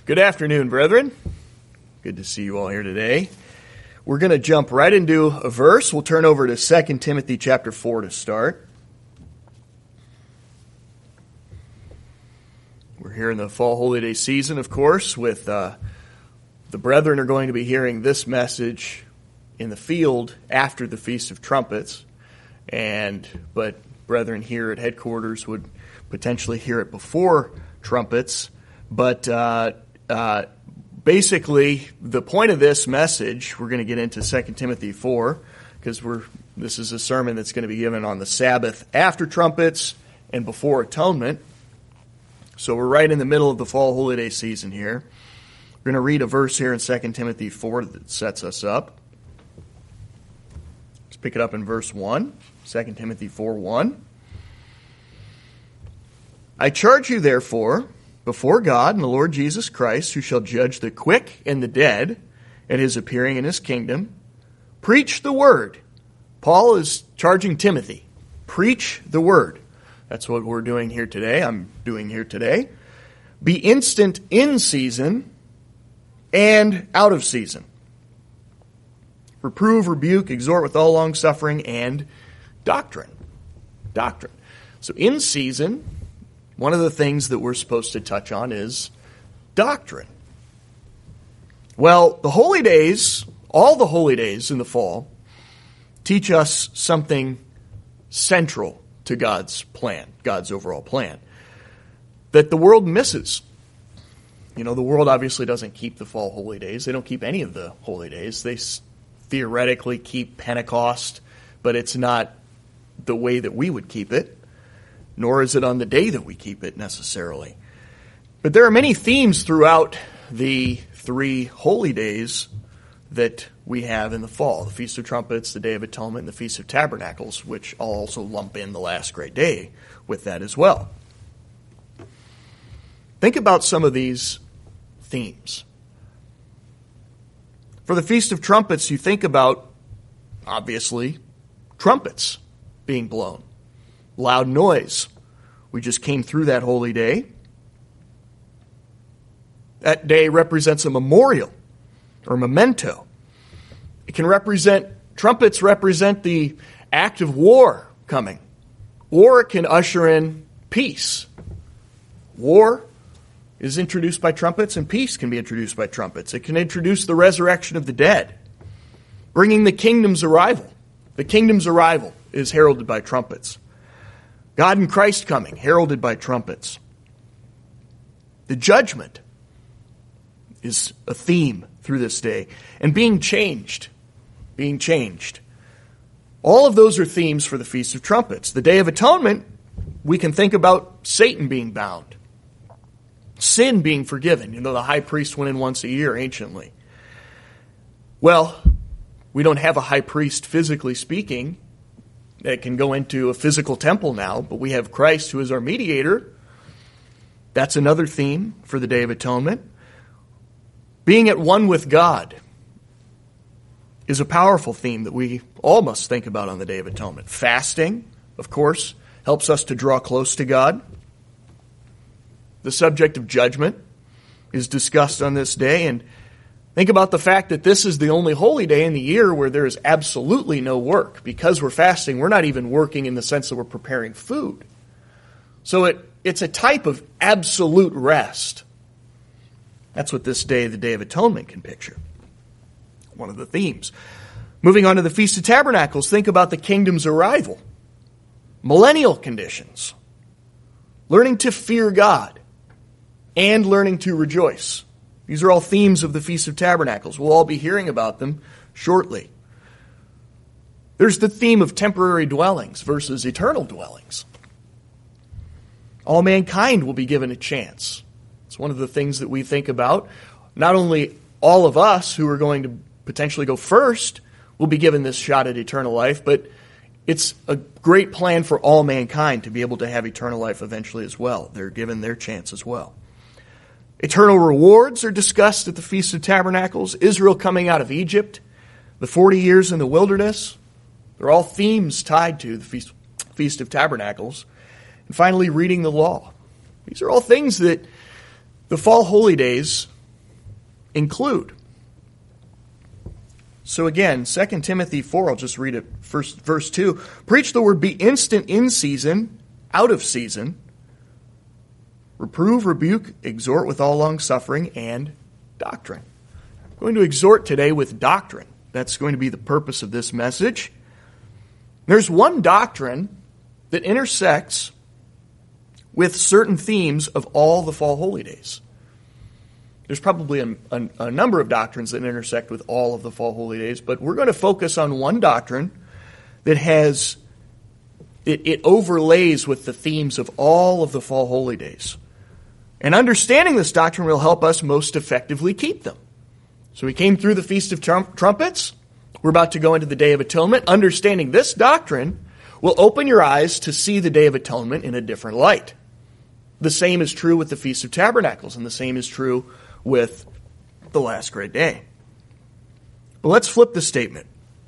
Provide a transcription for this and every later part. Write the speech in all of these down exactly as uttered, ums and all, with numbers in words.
Good afternoon, brethren. Good to see you all here today. We're going to jump right into a verse. We'll turn over to Second Timothy chapter four to start. We're here in the fall holy day season, of course, with uh, the brethren are going to be hearing this message in the field after the Feast of Trumpets, and but brethren here at headquarters would potentially hear it before trumpets. But uh, uh, basically, the point of this message, we're going to get into Second Timothy four, because we're this is a sermon that's going to be given on the Sabbath after trumpets and before atonement. So we're right in the middle of the fall holy day season here. We're going to read a verse here in Second Timothy four that sets us up. Let's pick it up in verse one, Second Timothy four one. I charge you, therefore, before God and the Lord Jesus Christ, who shall judge the quick and the dead at his appearing in his kingdom, preach the word. Paul is charging Timothy. Preach the word. That's what we're doing here today. I'm doing here today. Be instant in season and out of season. Reprove, rebuke, exhort with all longsuffering and doctrine. Doctrine. So in season, one of the things that we're supposed to touch on is doctrine. Well, the holy days, all the holy days in the fall, teach us something central to God's plan, God's overall plan, that the world misses. You know, the world obviously doesn't keep the fall holy days. They don't keep any of the holy days. They theoretically keep Pentecost, but it's not the way that we would keep it, nor is it on the day that we keep it necessarily. But there are many themes throughout the three holy days that we have in the fall. The Feast of Trumpets, the Day of Atonement, and the Feast of Tabernacles, which I'll also lump in the last great day with that as well. Think about some of these themes. For the Feast of Trumpets, you think about, obviously, trumpets being blown. Loud noise. We just came through that holy day. That day represents a memorial or memento. It can represent, trumpets represent the act of war coming. Or it can usher in peace. War is introduced by trumpets, and peace can be introduced by trumpets. It can introduce the resurrection of the dead, bringing the kingdom's arrival. The kingdom's arrival is heralded by trumpets. God and Christ coming, heralded by trumpets. The judgment is a theme through this day. And being changed, being changed. All of those are themes for the Feast of Trumpets. The Day of Atonement, we can think about Satan being bound. Sin being forgiven. You know, the high priest went in once a year anciently. Well, we don't have a high priest physically speaking that can go into a physical temple now, but we have Christ who is our mediator. That's another theme for the Day of Atonement. Being at one with God is a powerful theme that we all must think about on the Day of Atonement. Fasting, of course, helps us to draw close to God. The subject of judgment is discussed on this day, and think about the fact that this is the only holy day in the year where there is absolutely no work. Because we're fasting, we're not even working in the sense that we're preparing food. So it, it's a type of absolute rest. That's what this day, the Day of Atonement, can picture. One of the themes. Moving on to the Feast of Tabernacles, think about the kingdom's arrival. Millennial conditions. Learning to fear God and learning to rejoice. These are all themes of the Feast of Tabernacles. We'll all be hearing about them shortly. There's the theme of temporary dwellings versus eternal dwellings. All mankind will be given a chance. It's one of the things that we think about. Not only all of us who are going to potentially go first will be given this shot at eternal life, but it's a great plan for all mankind to be able to have eternal life eventually as well. They're given their chance as well. Eternal rewards are discussed at the Feast of Tabernacles. Israel coming out of Egypt, the forty years in the wilderness. They're all themes tied to the Feast, Feast of Tabernacles. And finally, reading the law. These are all things that the fall holy days include. So again, Second Timothy four, I'll just read it, first, verse two. Preach the word, be instant in season, out of season. Reprove, rebuke, exhort with all long-suffering and doctrine. I'm going to exhort today with doctrine. That's going to be the purpose of this message. There's one doctrine that intersects with certain themes of all the fall holy days. There's probably a, a, a number of doctrines that intersect with all of the fall holy days, but we're going to focus on one doctrine that has, it, it overlays with the themes of all of the fall holy days. And understanding this doctrine will help us most effectively keep them. So we came through the Feast of Trump, Trumpets. We're about to go into the Day of Atonement. Understanding this doctrine will open your eyes to see the Day of Atonement in a different light. The same is true with the Feast of Tabernacles, and the same is true with the last great day. But let's flip the statement.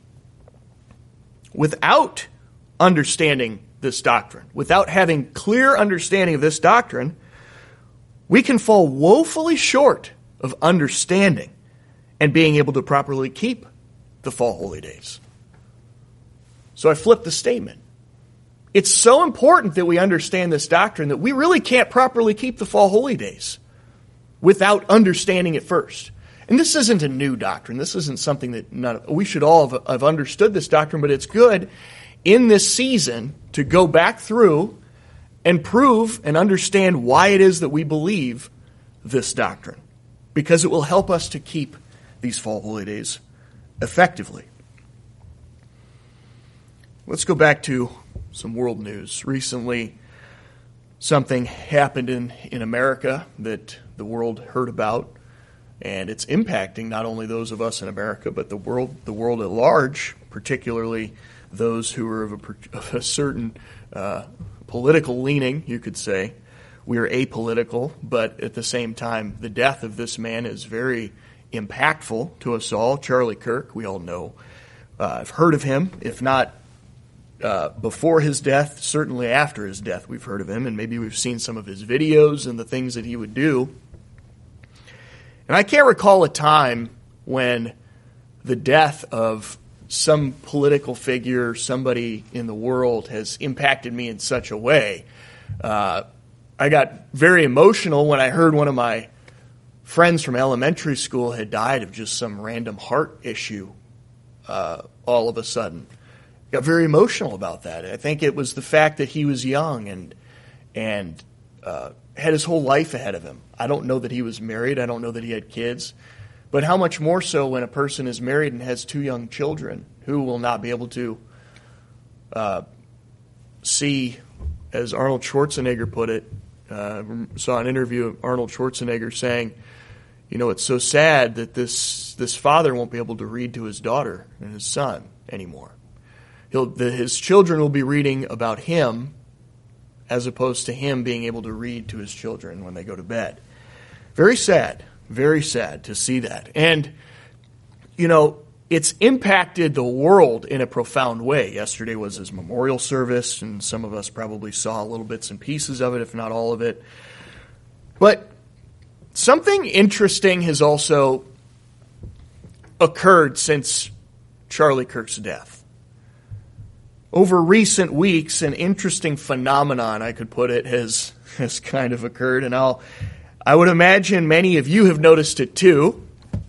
Without understanding this doctrine, without having clear understanding of this doctrine, we can fall woefully short of understanding and being able to properly keep the fall holy days. So I flipped the statement. It's so important that we understand this doctrine that we really can't properly keep the fall holy days without understanding it first. And this isn't a new doctrine. This isn't something that none, we should all have, have understood this doctrine, but it's good in this season to go back through and prove and understand why it is that we believe this doctrine, because it will help us to keep these fall holy days effectively. Let's go back to some world news. Recently, something happened in, in America that the world heard about, and it's impacting not only those of us in America, but the world the world at large, particularly those who are of a, of a certain uh, political leaning, you could say. We are apolitical, but at the same time, the death of this man is very impactful to us all. Charlie Kirk, we all know. Uh, I've heard of him, if not uh, before his death, certainly after his death we've heard of him, and maybe we've seen some of his videos and the things that he would do. And I can't recall a time when the death of some political figure, somebody in the world, has impacted me in such a way. Uh, I got very emotional when I heard one of my friends from elementary school had died of just some random heart issue uh, all of a sudden. Got very emotional about that. I think it was the fact that he was young and and uh, had his whole life ahead of him. I don't know that he was married. I don't know that he had kids. But how much more so when a person is married and has two young children who will not be able to uh, see, as Arnold Schwarzenegger put it, uh, saw an interview of Arnold Schwarzenegger saying, you know, it's so sad that this this father won't be able to read to his daughter and his son anymore. He'll, the, his children will be reading about him as opposed to him being able to read to his children when they go to bed. Very sad, very sad to see that. And, you know, it's impacted the world in a profound way. Yesterday was his memorial service, and some of us probably saw little bits and pieces of it, if not all of it. But something interesting has also occurred since Charlie Kirk's death. Over recent weeks, an interesting phenomenon, I could put it, has has kind of occurred, and I'll I would imagine many of you have noticed it too.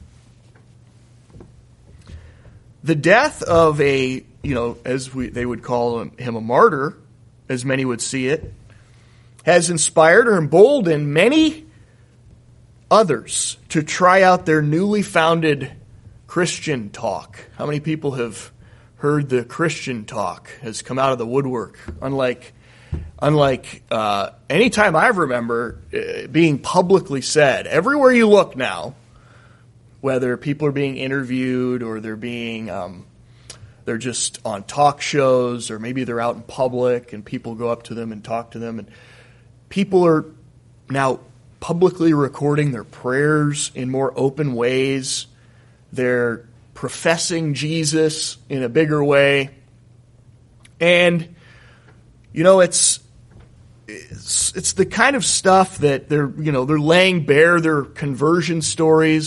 The death of a, you know, as we they would call him a martyr, as many would see it, has inspired or emboldened many others to try out their newly founded Christian talk. How many people have heard the Christian talk has come out of the woodwork? Unlike, unlike uh, any time I remember uh, being publicly said, everywhere you look now, whether people are being interviewed or they're being, um, they're just on talk shows, or maybe they're out in public and people go up to them and talk to them, and people are now publicly recording their prayers in more open ways. They're professing Jesus in a bigger way. And, you know, it's, it's it's the kind of stuff that they're, you know, they're laying bare their conversion stories with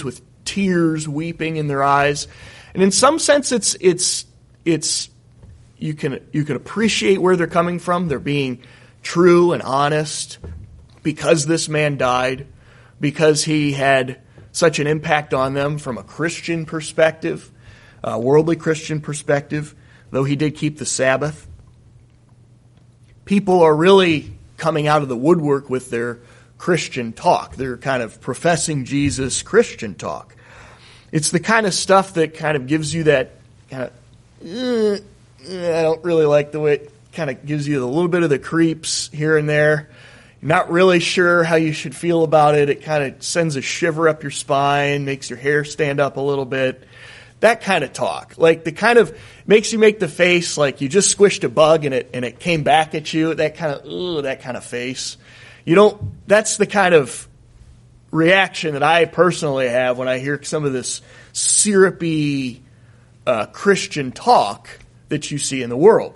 tears, weeping in their eyes. And in some sense, it's it's it's you can you can appreciate where they're coming from. They're being true and honest because this man died, because he had such an impact on them from a Christian perspective, a worldly Christian perspective, though he did keep the Sabbath. People are really coming out of the woodwork with their Christian talk. They're kind of professing Jesus Christian talk. It's the kind of stuff that kind of gives you that kind of, eh, I don't really like the way it kind of gives you a little bit of the creeps here and there. You're not really sure how you should feel about it. It kind of sends a shiver up your spine, makes your hair stand up a little bit. That kind of talk. Like the kind of makes you make the face like you just squished a bug and it and it came back at you. That kind of, ooh, that kind of face. You don't, that's the kind of reaction that I personally have when I hear some of this syrupy uh, Christian talk that you see in the world.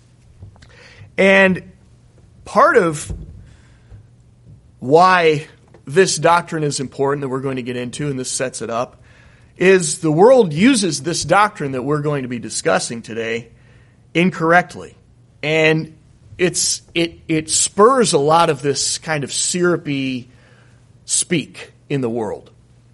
And part of why this doctrine is important that we're going to get into, and this sets it up, is the world uses this doctrine that we're going to be discussing today incorrectly. And it's it it spurs a lot of this kind of syrupy speak in the world.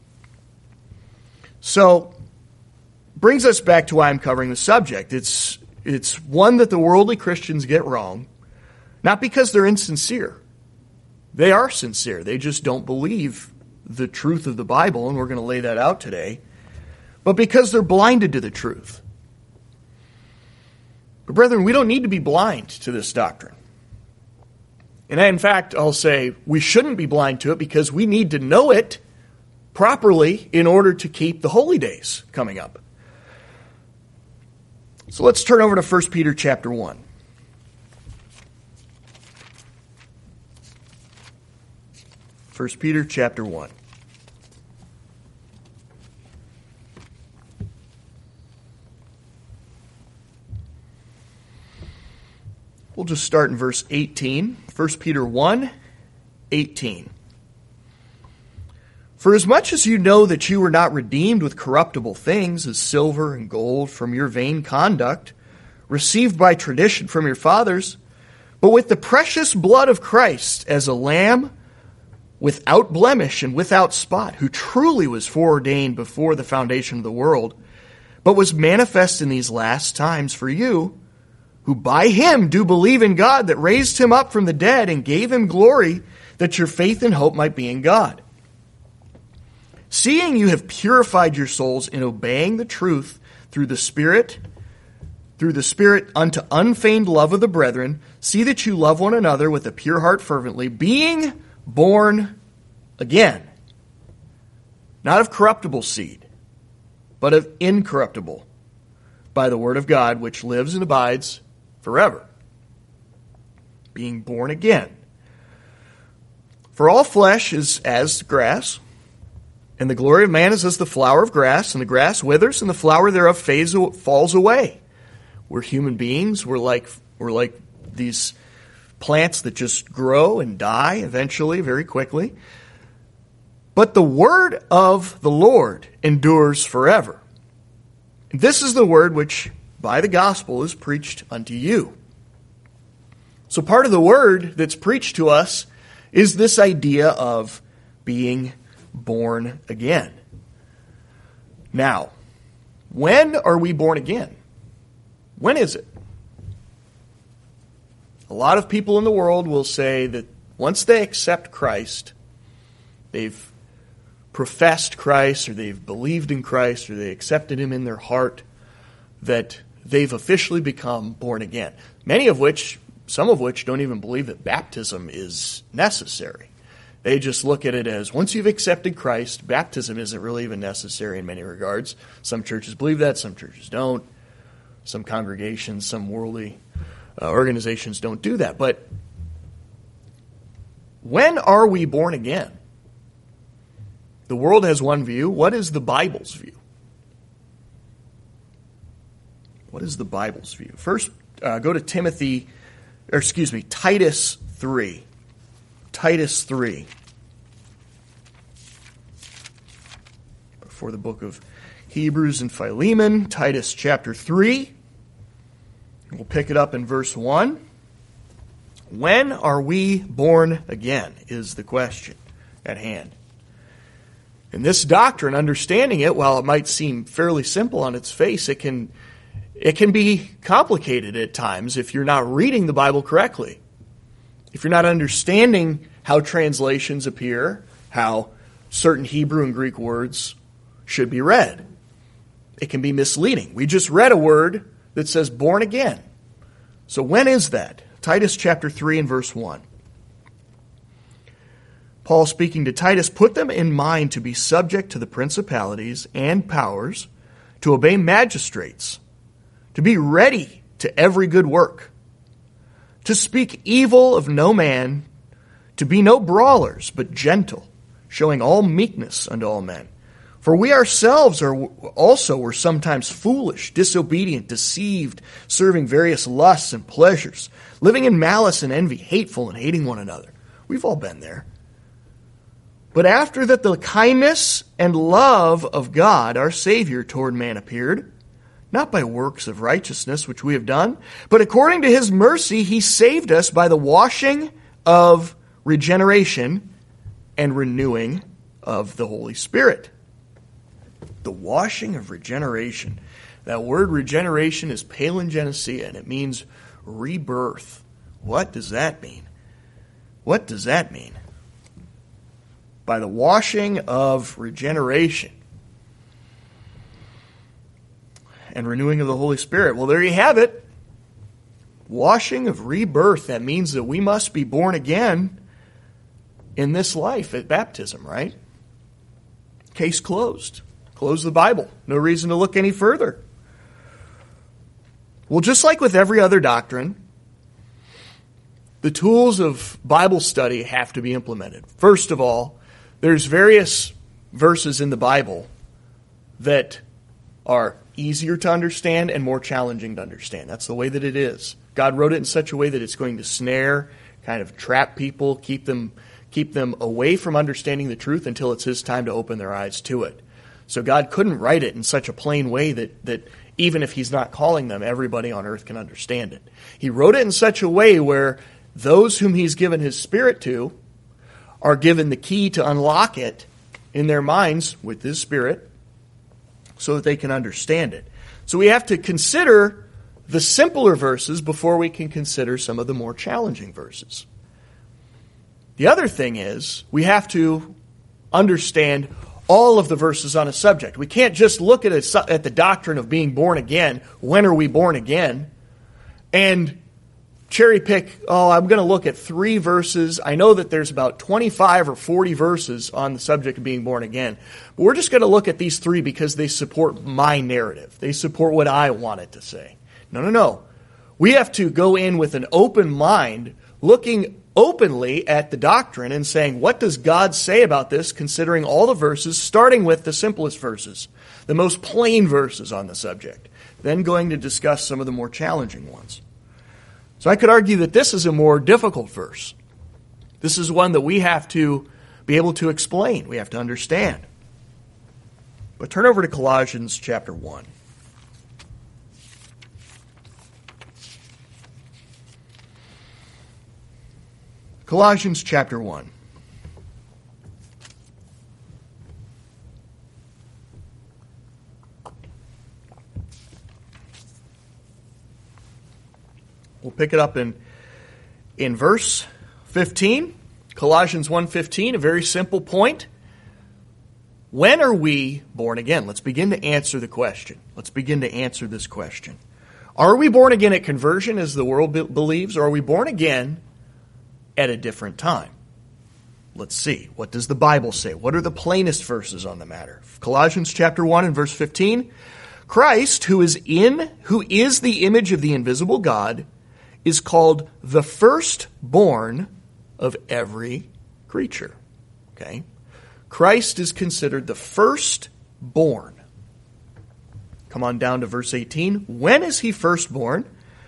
So, brings us back to why I'm covering the subject. It's it's one that the worldly Christians get wrong, not because they're insincere. They are sincere. They just don't believe the truth of the Bible, and we're going to lay that out today. But because they're blinded to the truth. But brethren, we don't need to be blind to this doctrine. And in fact, I'll say we shouldn't be blind to it because we need to know it properly in order to keep the holy days coming up. So let's turn over to First Peter chapter one. First Peter chapter one. We'll just start in verse eighteen. First Peter one, eighteen. For as much as you know that you were not redeemed with corruptible things, as silver and gold, from your vain conduct, received by tradition from your fathers, but with the precious blood of Christ, as a lamb without blemish and without spot, who truly was foreordained before the foundation of the world, but was manifest in these last times for you, who by him do believe in God, that raised him up from the dead and gave him glory, that your faith and hope might be in God. Seeing you have purified your souls in obeying the truth through the Spirit, through the Spirit unto unfeigned love of the brethren, see that you love one another with a pure heart fervently, being born again, not of corruptible seed, but of incorruptible, by the word of God, which lives and abides forever. Being born again. For all flesh is as grass, and the glory of man is as the flower of grass, and the grass withers, and the flower thereof fades, falls away. We're human beings. We're like we're like these plants that just grow and die eventually, very quickly. But the word of the Lord endures forever. And this is the word which by the gospel is preached unto you. So part of the word that's preached to us is this idea of being born again. Now, when are we born again? When is it? A lot of people in the world will say that once they accept Christ, they've professed Christ, or they've believed in Christ, or they accepted him in their heart, that they've officially become born again. Many of which, some of which don't even believe that baptism is necessary. They just look at it as, once you've accepted Christ, baptism isn't really even necessary in many regards. Some churches believe that, some churches don't. Some congregations, some worldly uh, organizations don't do that. But when are we born again? The world has one view. What is the Bible's view? What is the Bible's view? First, uh, go to Timothy, or excuse me, Titus three. Titus three. for the book of Hebrews and Philemon, Titus chapter three. We'll pick it up in verse one. When are we born again is the question at hand. And this doctrine, understanding it, while it might seem fairly simple on its face, it can it can be complicated at times if you're not reading the Bible correctly. If you're not understanding how translations appear, how certain Hebrew and Greek words should be read. It can be misleading. We just read a word that says born again. So when is that? Titus chapter three and verse one. Paul speaking to Titus, put them in mind to be subject to the principalities and powers, to obey magistrates, to be ready to every good work, to speak evil of no man, to be no brawlers, but gentle, showing all meekness unto all men. For we ourselves are also were sometimes foolish, disobedient, deceived, serving various lusts and pleasures, living in malice and envy, hateful and hating one another. We've all been there. But after that the kindness and love of God, our Savior, toward man appeared, not by works of righteousness which we have done, but according to his mercy he saved us by the washing of regeneration and renewing of the Holy Spirit. The washing of regeneration. That word regeneration is palingenesia, and it means rebirth. What does that mean? What does that mean? By the washing of regeneration and renewing of the Holy Spirit. Well, there you have it. Washing of rebirth. That means that we must be born again in this life at baptism, right? Case closed. Close the Bible. No reason to look any further. Well, just like with every other doctrine, the tools of Bible study have to be implemented. First of all, there's various verses in the Bible that are easier to understand and more challenging to understand. That's the way that it is. God wrote it in such a way that it's going to snare, kind of trap people, keep them keep them away from understanding the truth until it's his time to open their eyes to it. So God couldn't write it in such a plain way that, that even if he's not calling them, everybody on earth can understand it. He wrote it in such a way where those whom he's given his Spirit to are given the key to unlock it in their minds with his Spirit so that they can understand it. So we have to consider the simpler verses before we can consider some of the more challenging verses. The other thing is we have to understand all of the verses on a subject. We can't just look at, a, at the doctrine of being born again. When are we born again? And cherry pick, oh, I'm going to look at three verses. I know that there's about twenty-five or forty verses on the subject of being born again. But we're just going to look at these three because they support my narrative. They support what I want it to say. No, no, no. We have to go in with an open mind, looking openly at the doctrine and saying, what does God say about this, considering all the verses, starting with the simplest verses, the most plain verses on the subject, then going to discuss some of the more challenging ones. So I could argue that this is a more difficult verse. This is one that we have to be able to explain. We have to understand. But turn over to Colossians chapter one. Colossians chapter one. We'll pick it up in, in verse fifteen. Colossians one fifteen, a very simple point. When are we born again? Let's begin to answer the question. Let's begin to answer this question. Are we born again at conversion as the world be- believes, or are we born again at a different time? Let's see. What does the Bible say? What are the plainest verses on the matter? Colossians chapter one and verse fifteen. Christ, who is in, who is the image of the invisible God, is called the firstborn of every creature. Okay? Christ is considered the firstborn. Come on down to verse eighteen. When is he firstborn?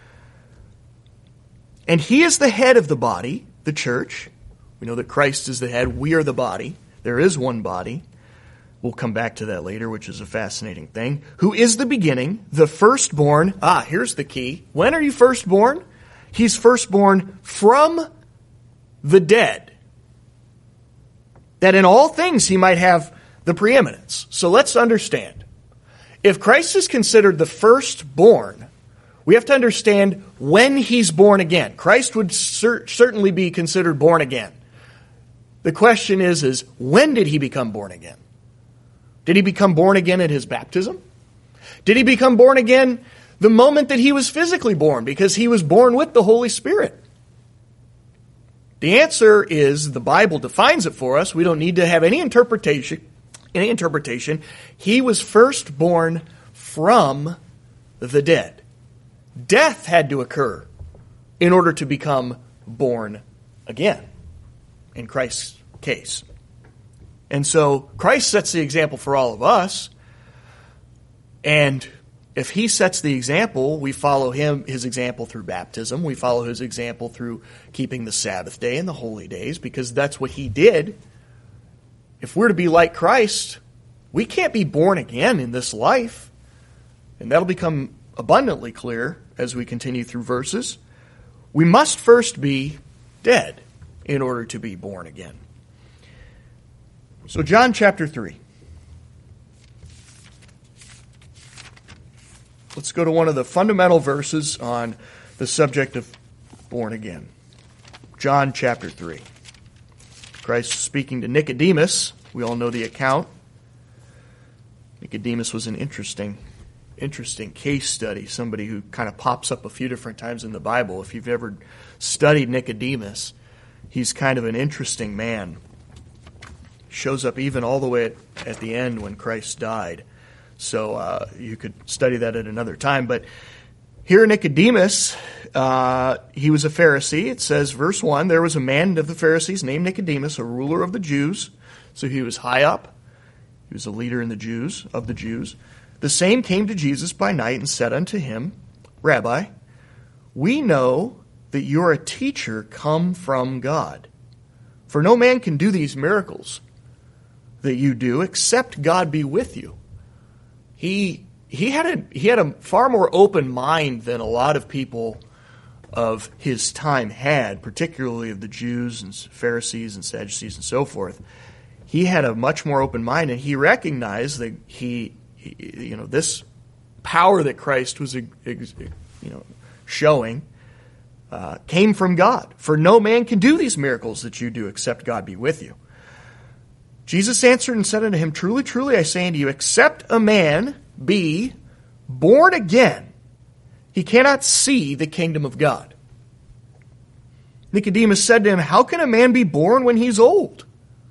And he is the head of the body, the church. We know that Christ is the head. We are the body. There is one body. We'll come back to that later, which is a fascinating thing. Who is the beginning, the firstborn. Ah, here's the key. When are you firstborn? He's firstborn from the dead, that in all things he might have the preeminence. So let's understand. If Christ is considered the firstborn, we have to understand when he's born again. Christ would cer- certainly be considered born again. The question is, is when did he become born again? Did he become born again at his baptism? Did he become born again the moment that he was physically born, because he was born with the Holy Spirit? The answer is the Bible defines it for us. We don't need to have any interpretation. Any interpretation. He was first born from the dead. Death had to occur in order to become born again, in Christ's case. And so Christ sets the example for all of us. And if he sets the example, we follow him, his example through baptism. We follow his example through keeping the Sabbath day and the holy days, because that's what he did. If we're to be like Christ, we can't be born again in this life. And that'll become abundantly clear as we continue through verses. We must first be dead in order to be born again. So John chapter three. Let's go to one of the fundamental verses on the subject of born again. John chapter three. Christ speaking to Nicodemus. We all know the account. Nicodemus was an interesting, interesting case study. Somebody who kind of pops up a few different times in the Bible. If you've ever studied Nicodemus, he's kind of an interesting man. Shows up even all the way at, at the end when Christ died. So uh, you could study that at another time. But here Nicodemus, uh, he was a Pharisee. It says, verse one, there was a man of the Pharisees named Nicodemus, a ruler of the Jews. So he was high up. He was a leader in the Jews, of the Jews. The same came to Jesus by night and said unto him, Rabbi, we know that you are a teacher come from God. For no man can do these miracles that you do, except God be with you. He he had a he had a far more open mind than a lot of people of his time had, particularly of the Jews and Pharisees and Sadducees and so forth. He had a much more open mind, and he recognized that he, he you know, this power that Christ was, you know, showing uh, came from God. For no man can do these miracles that you do, except God be with you. Jesus answered and said unto him, Truly, truly, I say unto you, except a man be born again, he cannot see the kingdom of God. Nicodemus said to him, How can a man be born when he's old?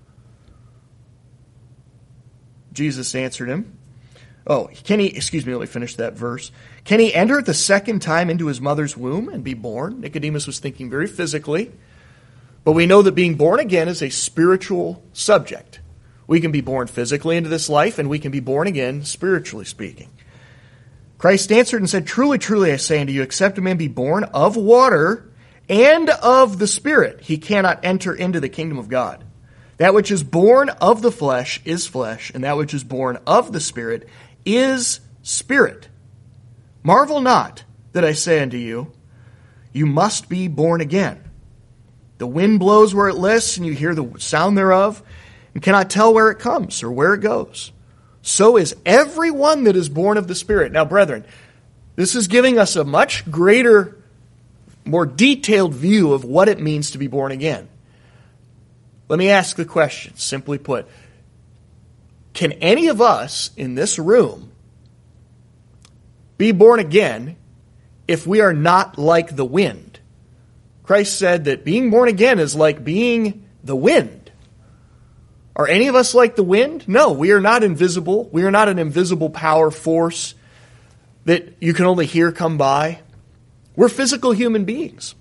Jesus answered him, Oh, can he, excuse me, let me finish that verse. Can he enter the second time into his mother's womb and be born? Nicodemus was thinking very physically. But we know that being born again is a spiritual subject. We can be born physically into this life, and we can be born again spiritually speaking. Christ answered and said, Truly, truly, I say unto you, except a man be born of water and of the Spirit, he cannot enter into the kingdom of God. That which is born of the flesh is flesh, and that which is born of the Spirit is spirit. Marvel not that I say unto you, you must be born again. The wind blows where it lists, and you hear the sound thereof, and cannot tell where it comes or where it goes. So is everyone that is born of the Spirit. Now, brethren, this is giving us a much greater, more detailed view of what it means to be born again. Let me ask the question, simply put. Can any of us in this room be born again if we are not like the wind? Christ said that being born again is like being the wind. Are any of us like the wind? No, we are not invisible. We are not an invisible power force that you can only hear come by. We're physical human beings.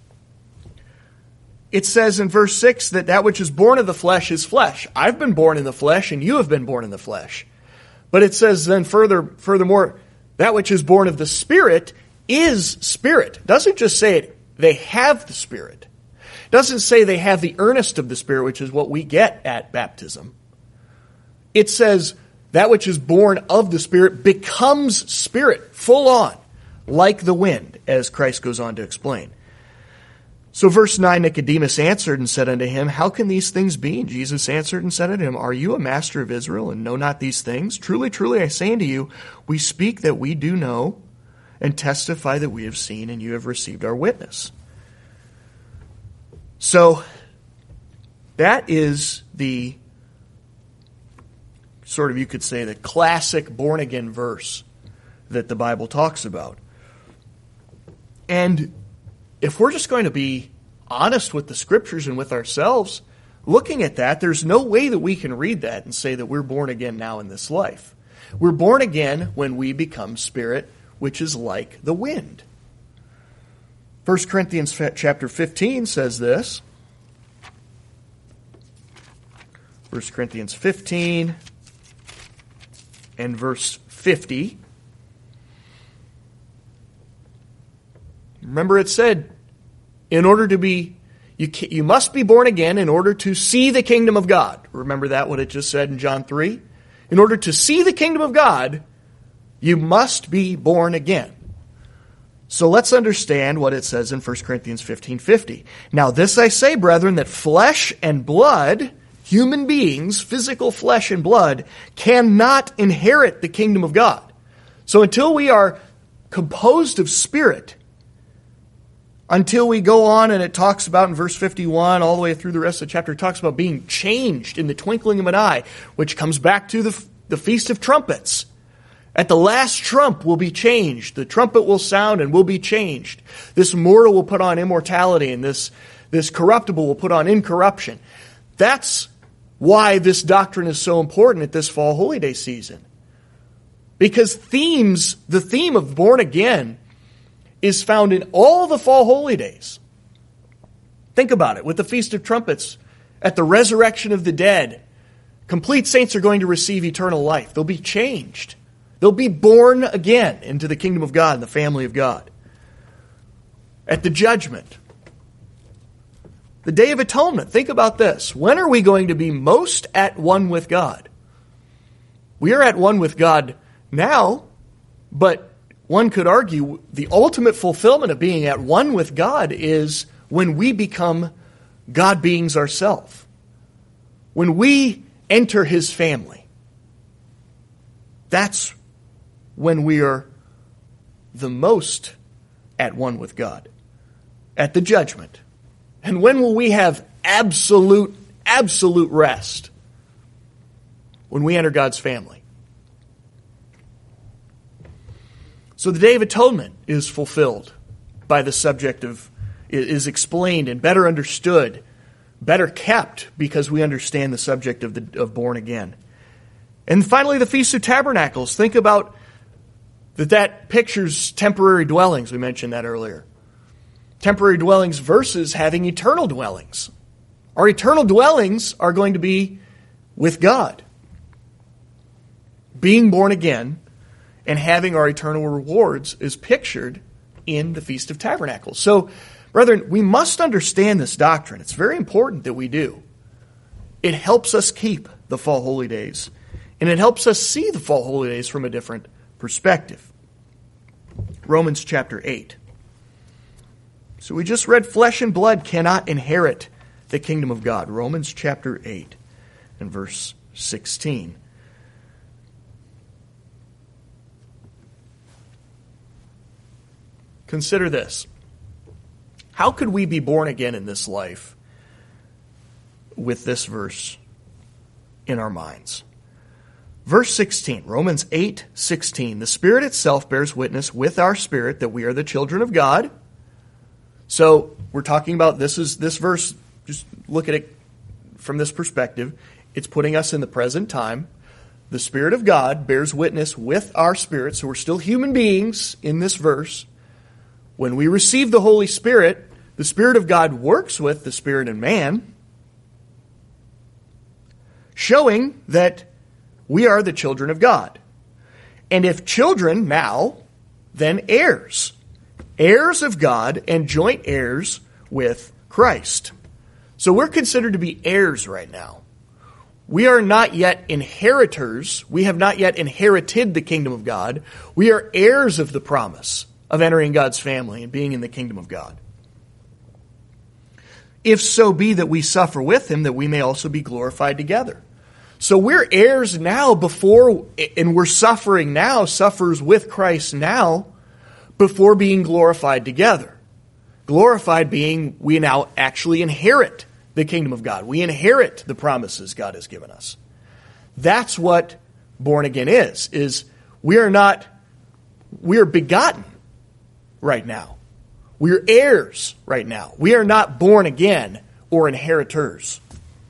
It says in verse six that that which is born of the flesh is flesh. I've been born in the flesh, and you have been born in the flesh. But it says then further, furthermore, that which is born of the Spirit is spirit. It doesn't just say it, they have the Spirit. It doesn't say they have the earnest of the Spirit, which is what we get at baptism. it says that which is born of the Spirit becomes spirit, full on, like the wind, as Christ goes on to explain. So verse nine, Nicodemus answered and said unto him, How can these things be? And Jesus answered and said unto him, Are you a master of Israel, and know not these things? Truly, truly, I say unto you, we speak that we do know, and testify that we have seen, and you have received our witness. So, that is the, sort of you could say, the classic born-again verse that the Bible talks about. And if we're just going to be honest with the Scriptures and with ourselves, looking at that, there's no way that we can read that and say that we're born again now in this life. We're born again when we become spirit, which is like the wind. First Corinthians chapter fifteen says this. First Corinthians fifteen and verse fifty. Remember it said, in order to be, you, you must be born again in order to see the kingdom of God. Remember that, what it just said in John three? In order to see the kingdom of God, you must be born again. So let's understand what it says in First Corinthians fifteen fifty. Now this I say, brethren, that flesh and blood, human beings, physical flesh and blood, cannot inherit the kingdom of God. So until we are composed of spirit, until we go on and it talks about in verse fifty-one, all the way through the rest of the chapter, it talks about being changed in the twinkling of an eye, which comes back to the, the Feast of Trumpets. At the last trump will be changed. The trumpet will sound and will be changed. This mortal will put on immortality, and this, this corruptible will put on incorruption. That's why this doctrine is so important at this fall holy day season. Because themes, the theme of born again is found in all the fall holy days. Think about it. With the Feast of Trumpets, at the resurrection of the dead, complete saints are going to receive eternal life. They'll be changed. They'll be born again into the kingdom of God and the family of God. At the judgment, the Day of Atonement, think about this. When are we going to be most at one with God? We are at one with God now, but one could argue the ultimate fulfillment of being at one with God is when we become God beings ourselves. When we enter His family. That's when we are the most at one with God. At the judgment. And when will we have absolute, absolute rest? When we enter God's family. So the Day of Atonement is fulfilled by the subject of, is explained and better understood, better kept because we understand the subject of the of born again. And finally, the Feast of Tabernacles. Think about that that pictures temporary dwellings. We mentioned that earlier. Temporary dwellings versus having eternal dwellings. Our eternal dwellings are going to be with God. Being born again and having our eternal rewards is pictured in the Feast of Tabernacles. So, brethren, we must understand this doctrine. It's very important that we do. It helps us keep the fall holy days. And it helps us see the fall holy days from a different perspective. Romans chapter eight. So we just read flesh and blood cannot inherit the kingdom of God. Romans chapter eight and verse sixteen. Consider this. How could we be born again in this life with this verse in our minds? Verse sixteen, Romans eight sixteen. The Spirit itself bears witness with our spirit that we are the children of God. So we're talking about this is this verse, just look at it from this perspective. It's putting us in the present time. The Spirit of God bears witness with our spirit, so we're still human beings in this verse. When we receive the Holy Spirit, the Spirit of God works with the spirit in man, showing that we are the children of God. And if children now, then heirs. Heirs of God and joint heirs with Christ. So we're considered to be heirs right now. we are not yet inheritors. We have not yet inherited the kingdom of God. We are heirs of the promise of entering God's family and being in the kingdom of God. If so be that we suffer with him, that we may also be glorified together. So we're heirs now before, and we're suffering now, suffers with Christ now, before being glorified together. Glorified being we now actually inherit the kingdom of God. We inherit the promises God has given us. That's what born again is, is we are not, we are begotten right now. We're heirs right now. We are not born again or inheritors.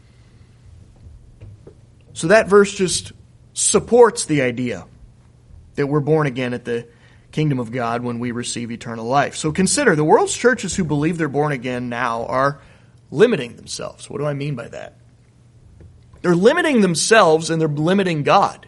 So that verse just supports the idea that we're born again at the kingdom of God when we receive eternal life. So consider, the world's churches who believe they're born again now are limiting themselves. What do I mean by that? They're limiting themselves and they're limiting God.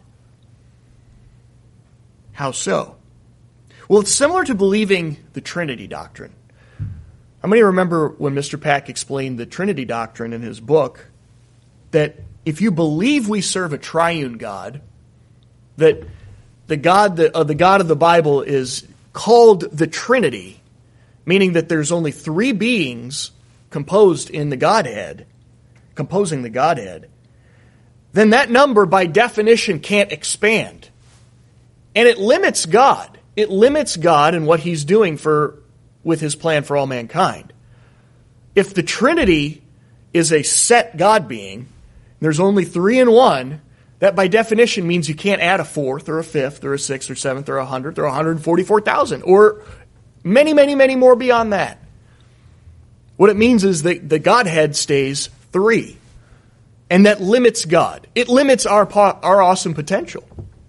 How so? Well, it's similar to believing the Trinity doctrine. How many remember when Mister Pack explained the Trinity doctrine in his book, that if you believe we serve a triune God, that the God that, uh, the God of the Bible is called the Trinity, meaning that there's only three beings composed in the Godhead, composing the Godhead, then that number by definition can't expand. And it limits God. It limits God and what he's doing for with his plan for all mankind. If the Trinity is a set God being, there's only three in one, that by definition means you can't add a fourth or a fifth or a sixth or seventh or a hundredth or one hundred forty-four thousand or many, many, many more beyond that. What it means is that the Godhead stays three. And that limits God. It limits our, our awesome potential.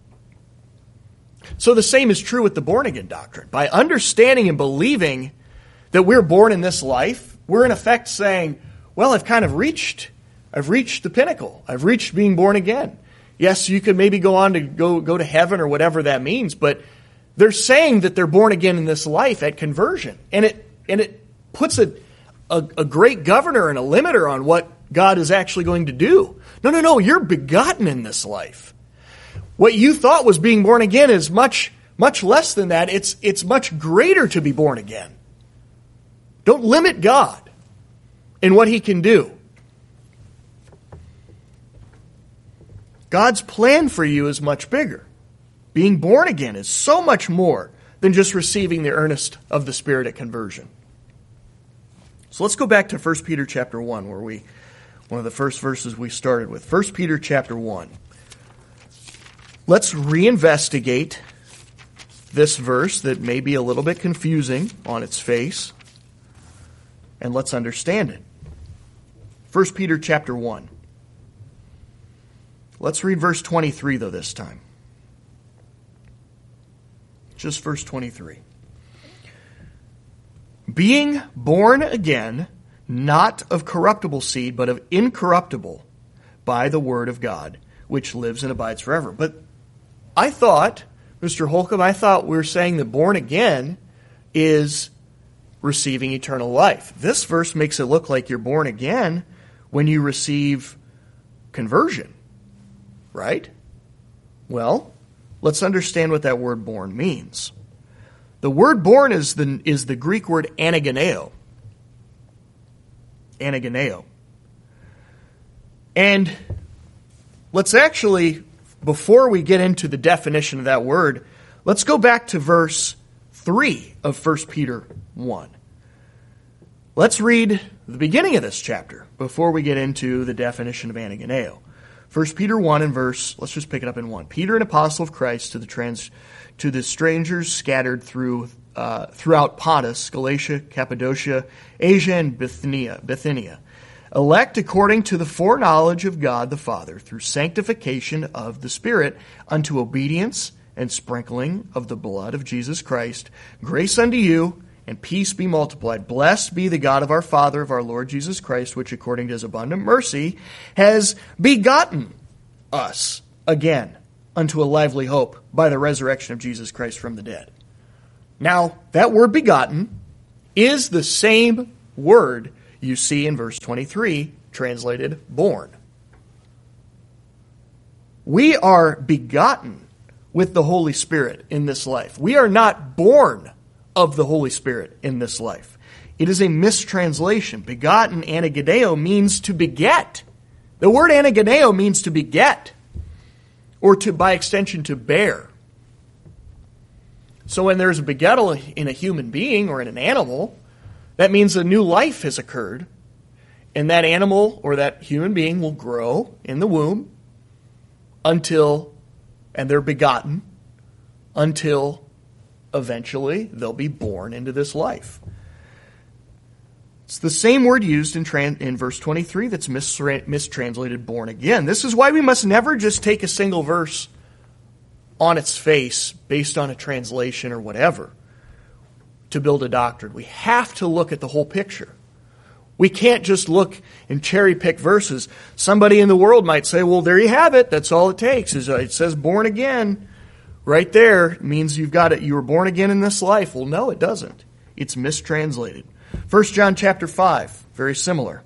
So the same is true with the born-again doctrine. By understanding and believing that we're born in this life, we're in effect saying, well, I've kind of reached, I've reached the pinnacle. I've reached being born again. Yes, you could maybe go on to go, go to heaven or whatever that means, but they're saying that they're born again in this life at conversion. And it, and it puts a, a, a great governor and a limiter on what God is actually going to do. No, no, no, you're begotten in this life. What you thought was being born again is much, much less than that. It's, it's much greater to be born again. Don't limit God in what he can do. God's plan for you is much bigger. Being born again is so much more than just receiving the earnest of the Spirit at conversion. So let's go back to First Peter chapter one, where we, one of the first verses we started with. First Peter chapter one. Let's reinvestigate this verse that may be a little bit confusing on its face, and let's understand it. First Peter chapter one. Let's read verse twenty-three, though, this time. Just verse twenty-three. Being born again, not of corruptible seed, but of incorruptible, by the word of God, which lives and abides forever. But I thought, Mister Holcomb, I thought we were saying that born again is receiving eternal life. This verse makes it look like you're born again when you receive conversion, right? Well, let's understand what that word born means. The word born is the, is the Greek word anageneo. Anageneo. And let's actually, before we get into the definition of that word, let's go back to verse three of First Peter one. Let's read the beginning of this chapter before we get into the definition of anageneo. First Peter one and verse, let's just pick it up in one. Peter, an apostle of Christ, to the trans, to the strangers scattered through uh, throughout Pontus, Galatia, Cappadocia, Asia, and Bithynia, Bithynia, elect according to the foreknowledge of God the Father, through sanctification of the Spirit, unto obedience and sprinkling of the blood of Jesus Christ, grace unto you, and peace be multiplied. Blessed be the God of our Father, of our Lord Jesus Christ, which according to his abundant mercy has begotten us again unto a lively hope by the resurrection of Jesus Christ from the dead. Now, that word begotten is the same word you see in verse twenty-three, translated born. We are begotten with the Holy Spirit in this life. We are not born of the Holy Spirit in this life. It is a mistranslation. Begotten, anageneo, means to beget. The word anageneo means to beget, or to, by extension, to bear. So when there's a begettal in a human being or in an animal, that means a new life has occurred, and that animal or that human being will grow in the womb until, and they're begotten, until eventually they'll be born into this life. It's the same word used in, tran- in verse twenty-three that's mistra- mistranslated born again. This is why we must never just take a single verse on its face based on a translation or whatever to build a doctrine. We have to look at the whole picture. We can't just look and cherry pick verses. Somebody in the world might say, well, there you have it. That's all it takes. Is it says born again. Right there means you've got it. You were born again in this life. Well, no, it doesn't. It's mistranslated. First John chapter five, very similar.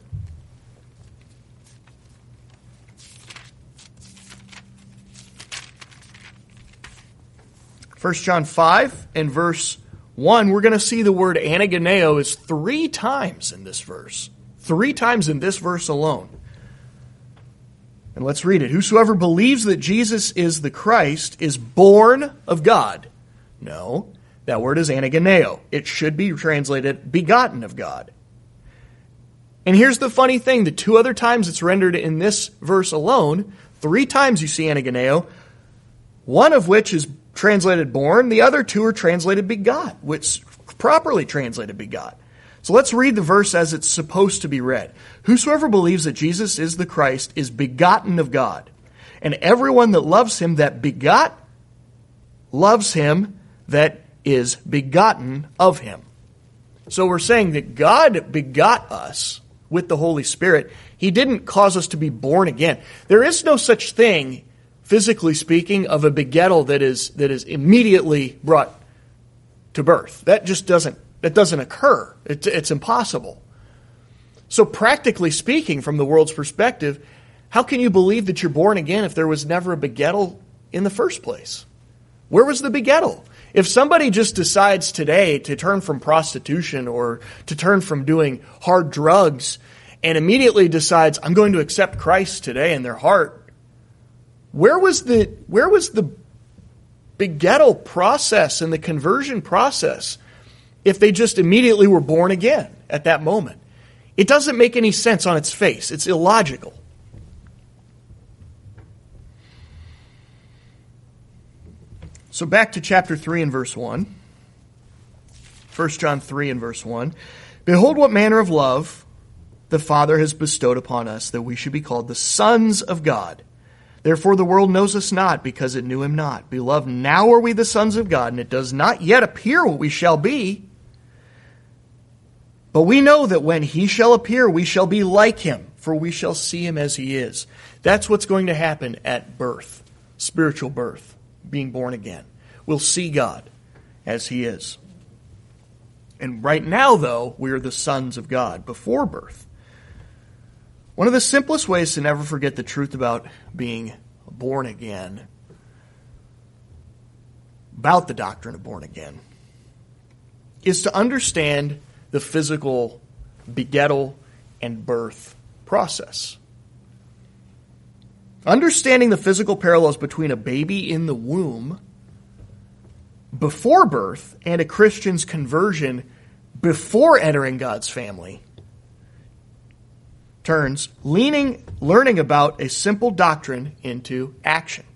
First John five and verse one, we're going to see the word anageneo is three times in this verse. Three times in this verse alone. And let's read it. Whosoever believes that Jesus is the Christ is born of God. No, that word is anageneo. It should be translated begotten of God. And here's the funny thing. The two other times it's rendered in this verse alone, three times you see anageneo, one of which is translated born, the other two are translated begot, which properly translated begot. So let's read the verse as it's supposed to be read. Whosoever believes that Jesus is the Christ is begotten of God. And everyone that loves him that begot loves him that is begotten of him. So we're saying that God begot us with the Holy Spirit. He didn't cause us to be born again. There is no such thing, physically speaking, of a begettal that is that is immediately brought to birth. That just doesn't that doesn't occur. It, it's impossible. So practically speaking, from the world's perspective, how can you believe that you're born again if there was never a begettal in the first place? Where was the begettal? If somebody just decides today to turn from prostitution or to turn from doing hard drugs and immediately decides, I'm going to accept Christ today in their heart, where was the where was the begettal process and the conversion process if they just immediately were born again at that moment? It doesn't make any sense on its face. It's illogical. So back to chapter three and verse one. First John three and verse one. Behold what manner of love the Father has bestowed upon us, that we should be called the sons of God. Therefore the world knows us not, because it knew him not. Beloved, now are we the sons of God, and it does not yet appear what we shall be. But we know that when he shall appear, we shall be like him, for we shall see him as he is. That's what's going to happen at birth, spiritual birth, being born again. We'll see God as he is. And right now, though, we are the sons of God before birth. One of the simplest ways to never forget the truth about being born again, about the doctrine of born again, is to understand the physical begettal and birth process. Understanding the physical parallels between a baby in the womb before birth and a Christian's conversion before entering God's family turns leaning, learning about a simple doctrine into action.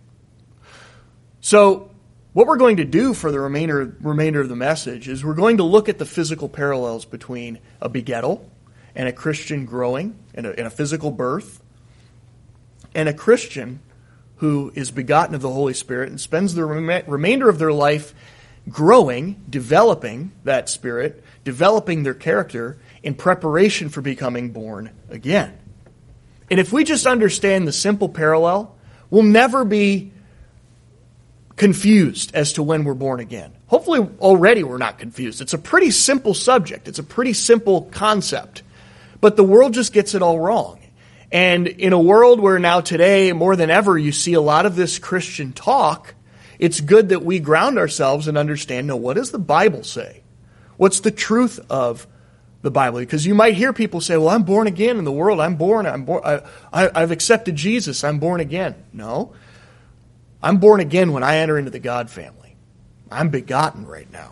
So what we're going to do for the remainder, remainder of the message is we're going to look at the physical parallels between a begettal and a Christian growing in a, in a physical birth, and a Christian who is begotten of the Holy Spirit and spends the rem- remainder of their life growing, developing that Spirit, developing their character in preparation for becoming born again. And if we just understand the simple parallel, we'll never be confused as to when we're born again. Hopefully already we're not confused. It's a pretty simple subject. It's a pretty simple concept. But the world just gets it all wrong. And in a world where now today, more than ever, you see a lot of this Christian talk, it's good that we ground ourselves and understand, no, what does the Bible say? What's the truth of the Bible? Because you might hear people say, well, I'm born again in the world. I'm born. I'm born. I, I, I've accepted Jesus. I'm born again. No. I'm born again when I enter into the God family. I'm begotten right now.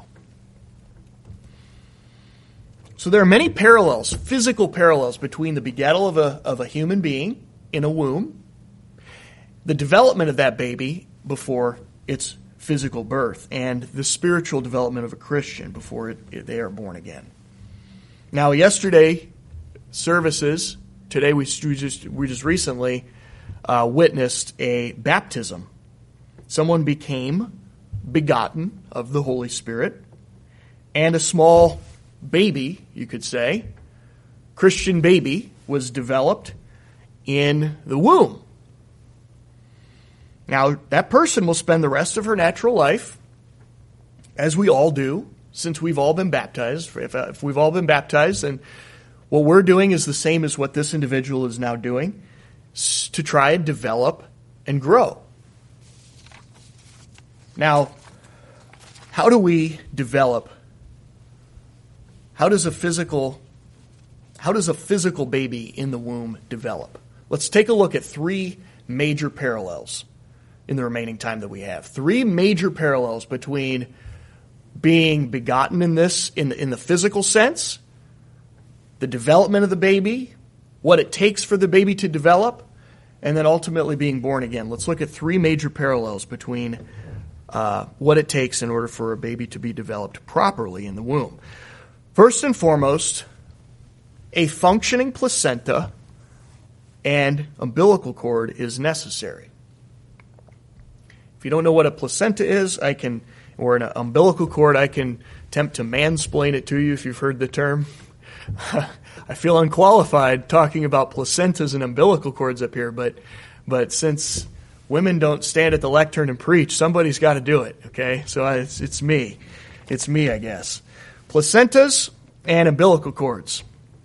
So there are many parallels, physical parallels, between the begettal of a, of a human being in a womb, the development of that baby before its physical birth, and the spiritual development of a Christian before it, it, they are born again. Now, yesterday, services, today we just, we just recently uh, witnessed a baptism. Someone became begotten of the Holy Spirit, and a small baby, you could say, Christian baby, was developed in the womb. Now, that person will spend the rest of her natural life, as we all do, since we've all been baptized. If, uh, if we've all been baptized, then what we're doing is the same as what this individual is now doing, to try and develop and grow. Now, how do we develop? How does a physical, how does a physical baby in the womb develop? Let's take a look at three major parallels in the remaining time that we have. Three major parallels between being begotten in this, in the, in the physical sense, the development of the baby, what it takes for the baby to develop, and then ultimately being born again. Let's look at three major parallels between uh, what it takes in order for a baby to be developed properly in the womb. First and foremost, a functioning placenta and umbilical cord is necessary. If you don't know what a placenta is, I can, or an umbilical cord, I can attempt to mansplain it to you if you've heard the term. I feel unqualified talking about placentas and umbilical cords up here, but but since women don't stand at the lectern and preach, somebody's got to do it, okay? So I, it's, it's me. It's me, I guess. Placentas and umbilical cords.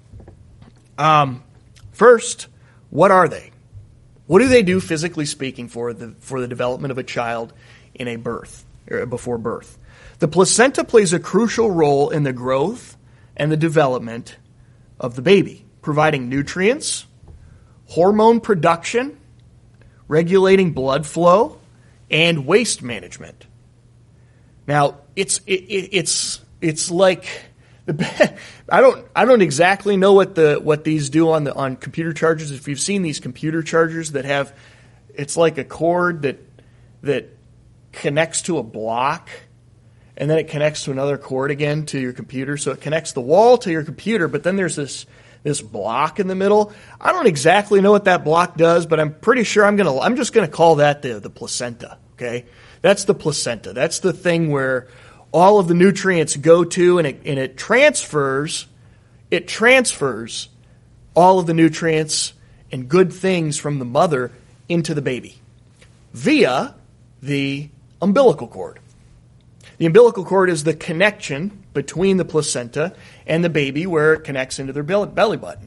Um, first, what are they? What do they do, physically speaking, for the for the development of a child in a birth, or before birth? The placenta plays a crucial role in the growth and the development of the baby, providing nutrients, hormone production, regulating blood flow, and waste management. Now, it's it, it, it's it's like the, I don't I don't exactly know what the what these do on the on computer chargers. If you've seen these computer chargers that have, it's like a cord that that connects to a block, and then it connects to another cord again to your computer. So it connects the wall to your computer, but then there's this this block in the middle. I don't exactly know what that block does, but I'm pretty sure I'm gonna I'm just gonna call that the the placenta. Okay, that's the placenta. That's the thing where all of the nutrients go to, and it and it transfers it transfers all of the nutrients and good things from the mother into the baby via the umbilical cord. The umbilical cord is the connection between the placenta and the baby, where it connects into their belly button.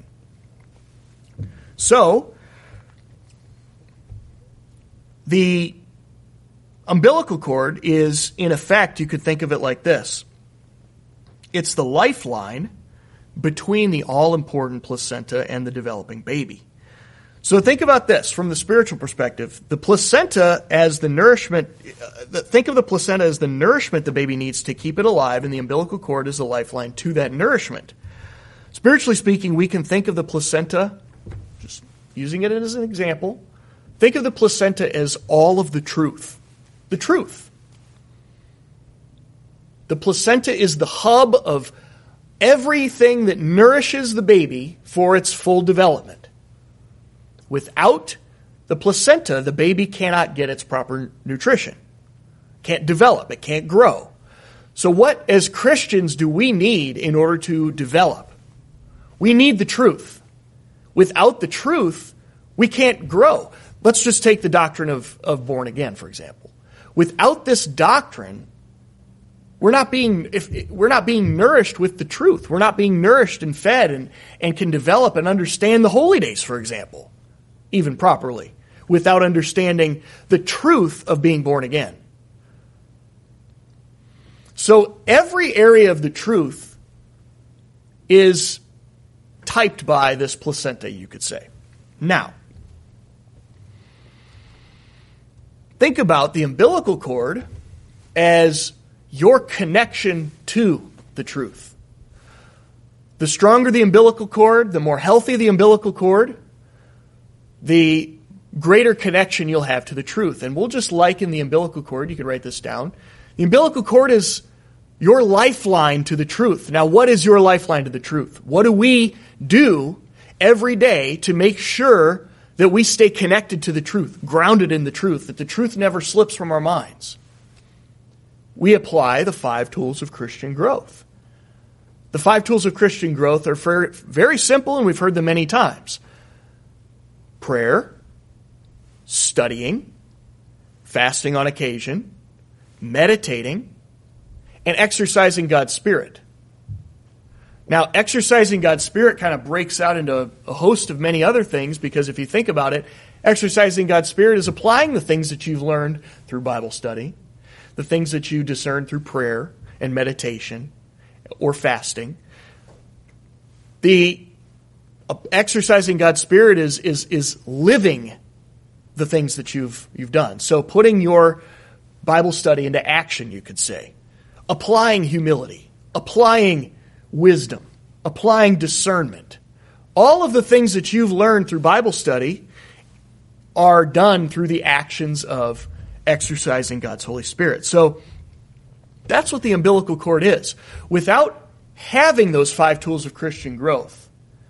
So, the umbilical cord is, in effect, you could think of it like this. It's the lifeline between the all-important placenta and the developing baby. So think about this from the spiritual perspective. The placenta as the nourishment, uh, think of the placenta as the nourishment the baby needs to keep it alive, and the umbilical cord is the lifeline to that nourishment. Spiritually speaking, we can think of the placenta, just using it as an example, think of the placenta as all of the truth. The truth. The placenta is the hub of everything that nourishes the baby for its full development. Without the placenta, the baby cannot get its proper nutrition. Can't develop. It can't grow. So what, as Christians, do we need in order to develop? We need the truth. Without the truth, we can't grow. Let's just take the doctrine of, of born again, for example. Without this doctrine, we're not being if we're not being nourished with the truth. We're not being nourished and fed and, and can develop and understand the holy days, for example. even properly, without understanding the truth of being born again. So every area of the truth is typed by this placenta, you could say. Now, think about the umbilical cord as your connection to the truth. The stronger the umbilical cord, the more healthy the umbilical cord, the greater connection you'll have to the truth. And we'll just liken the umbilical cord, you can write this down. The umbilical cord is your lifeline to the truth. Now, what is your lifeline to the truth? What do we do every day to make sure that we stay connected to the truth, grounded in the truth, that the truth never slips from our minds? We apply the five tools of Christian growth. The five tools of Christian growth are very simple, and we've heard them many times. Prayer, studying, fasting on occasion, meditating, and exercising God's Spirit. Now, exercising God's Spirit kind of breaks out into a host of many other things, because if you think about it, exercising God's Spirit is applying the things that you've learned through Bible study, the things that you discern through prayer and meditation or fasting. The uh, exercising God's Spirit is is is living the things that you've you've done. So putting your Bible study into action, you could say. Applying humility, applying wisdom, applying discernment. All of the things that you've learned through Bible study are done through the actions of exercising God's Holy Spirit. So that's what the umbilical cord is. Without having those five tools of Christian growth,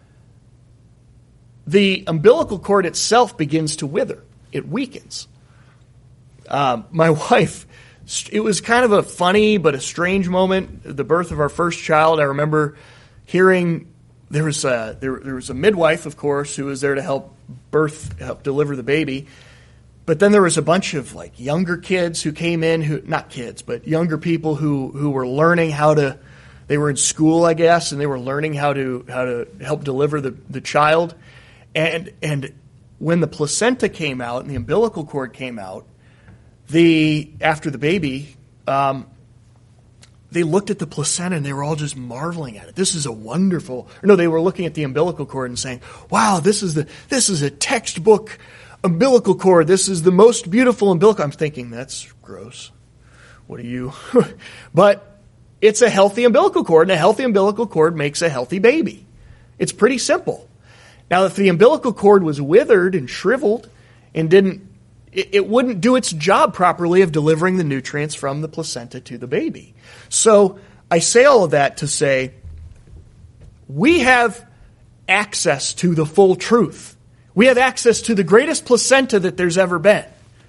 the umbilical cord itself begins to wither. It weakens. Um, my wife, it was kind of a funny but a strange moment, the birth of our first child. I remember hearing there was a, there, there was a midwife, of course, who was there to help birth, help deliver the baby. But then there was a bunch of like younger kids who came in, who not kids, but younger people who, who were learning how to, they were in school, I guess, and they were learning how to how to help deliver the, the child. And and when the placenta came out and the umbilical cord came out, the after the baby, um, they looked at the placenta and they were all just marveling at it. This is a wonderful. Or no, they were looking at the umbilical cord and saying, "Wow, this is the this is a textbook umbilical cord. This is the most beautiful umbilical." I'm thinking, that's gross. What are you? But it's a healthy umbilical cord, and a healthy umbilical cord makes a healthy baby. It's pretty simple. Now, if the umbilical cord was withered and shriveled and didn't, it, it wouldn't do its job properly of delivering the nutrients from the placenta to the baby. So I say all of that to say we have access to the full truth. We have access to the greatest placenta that there's ever been.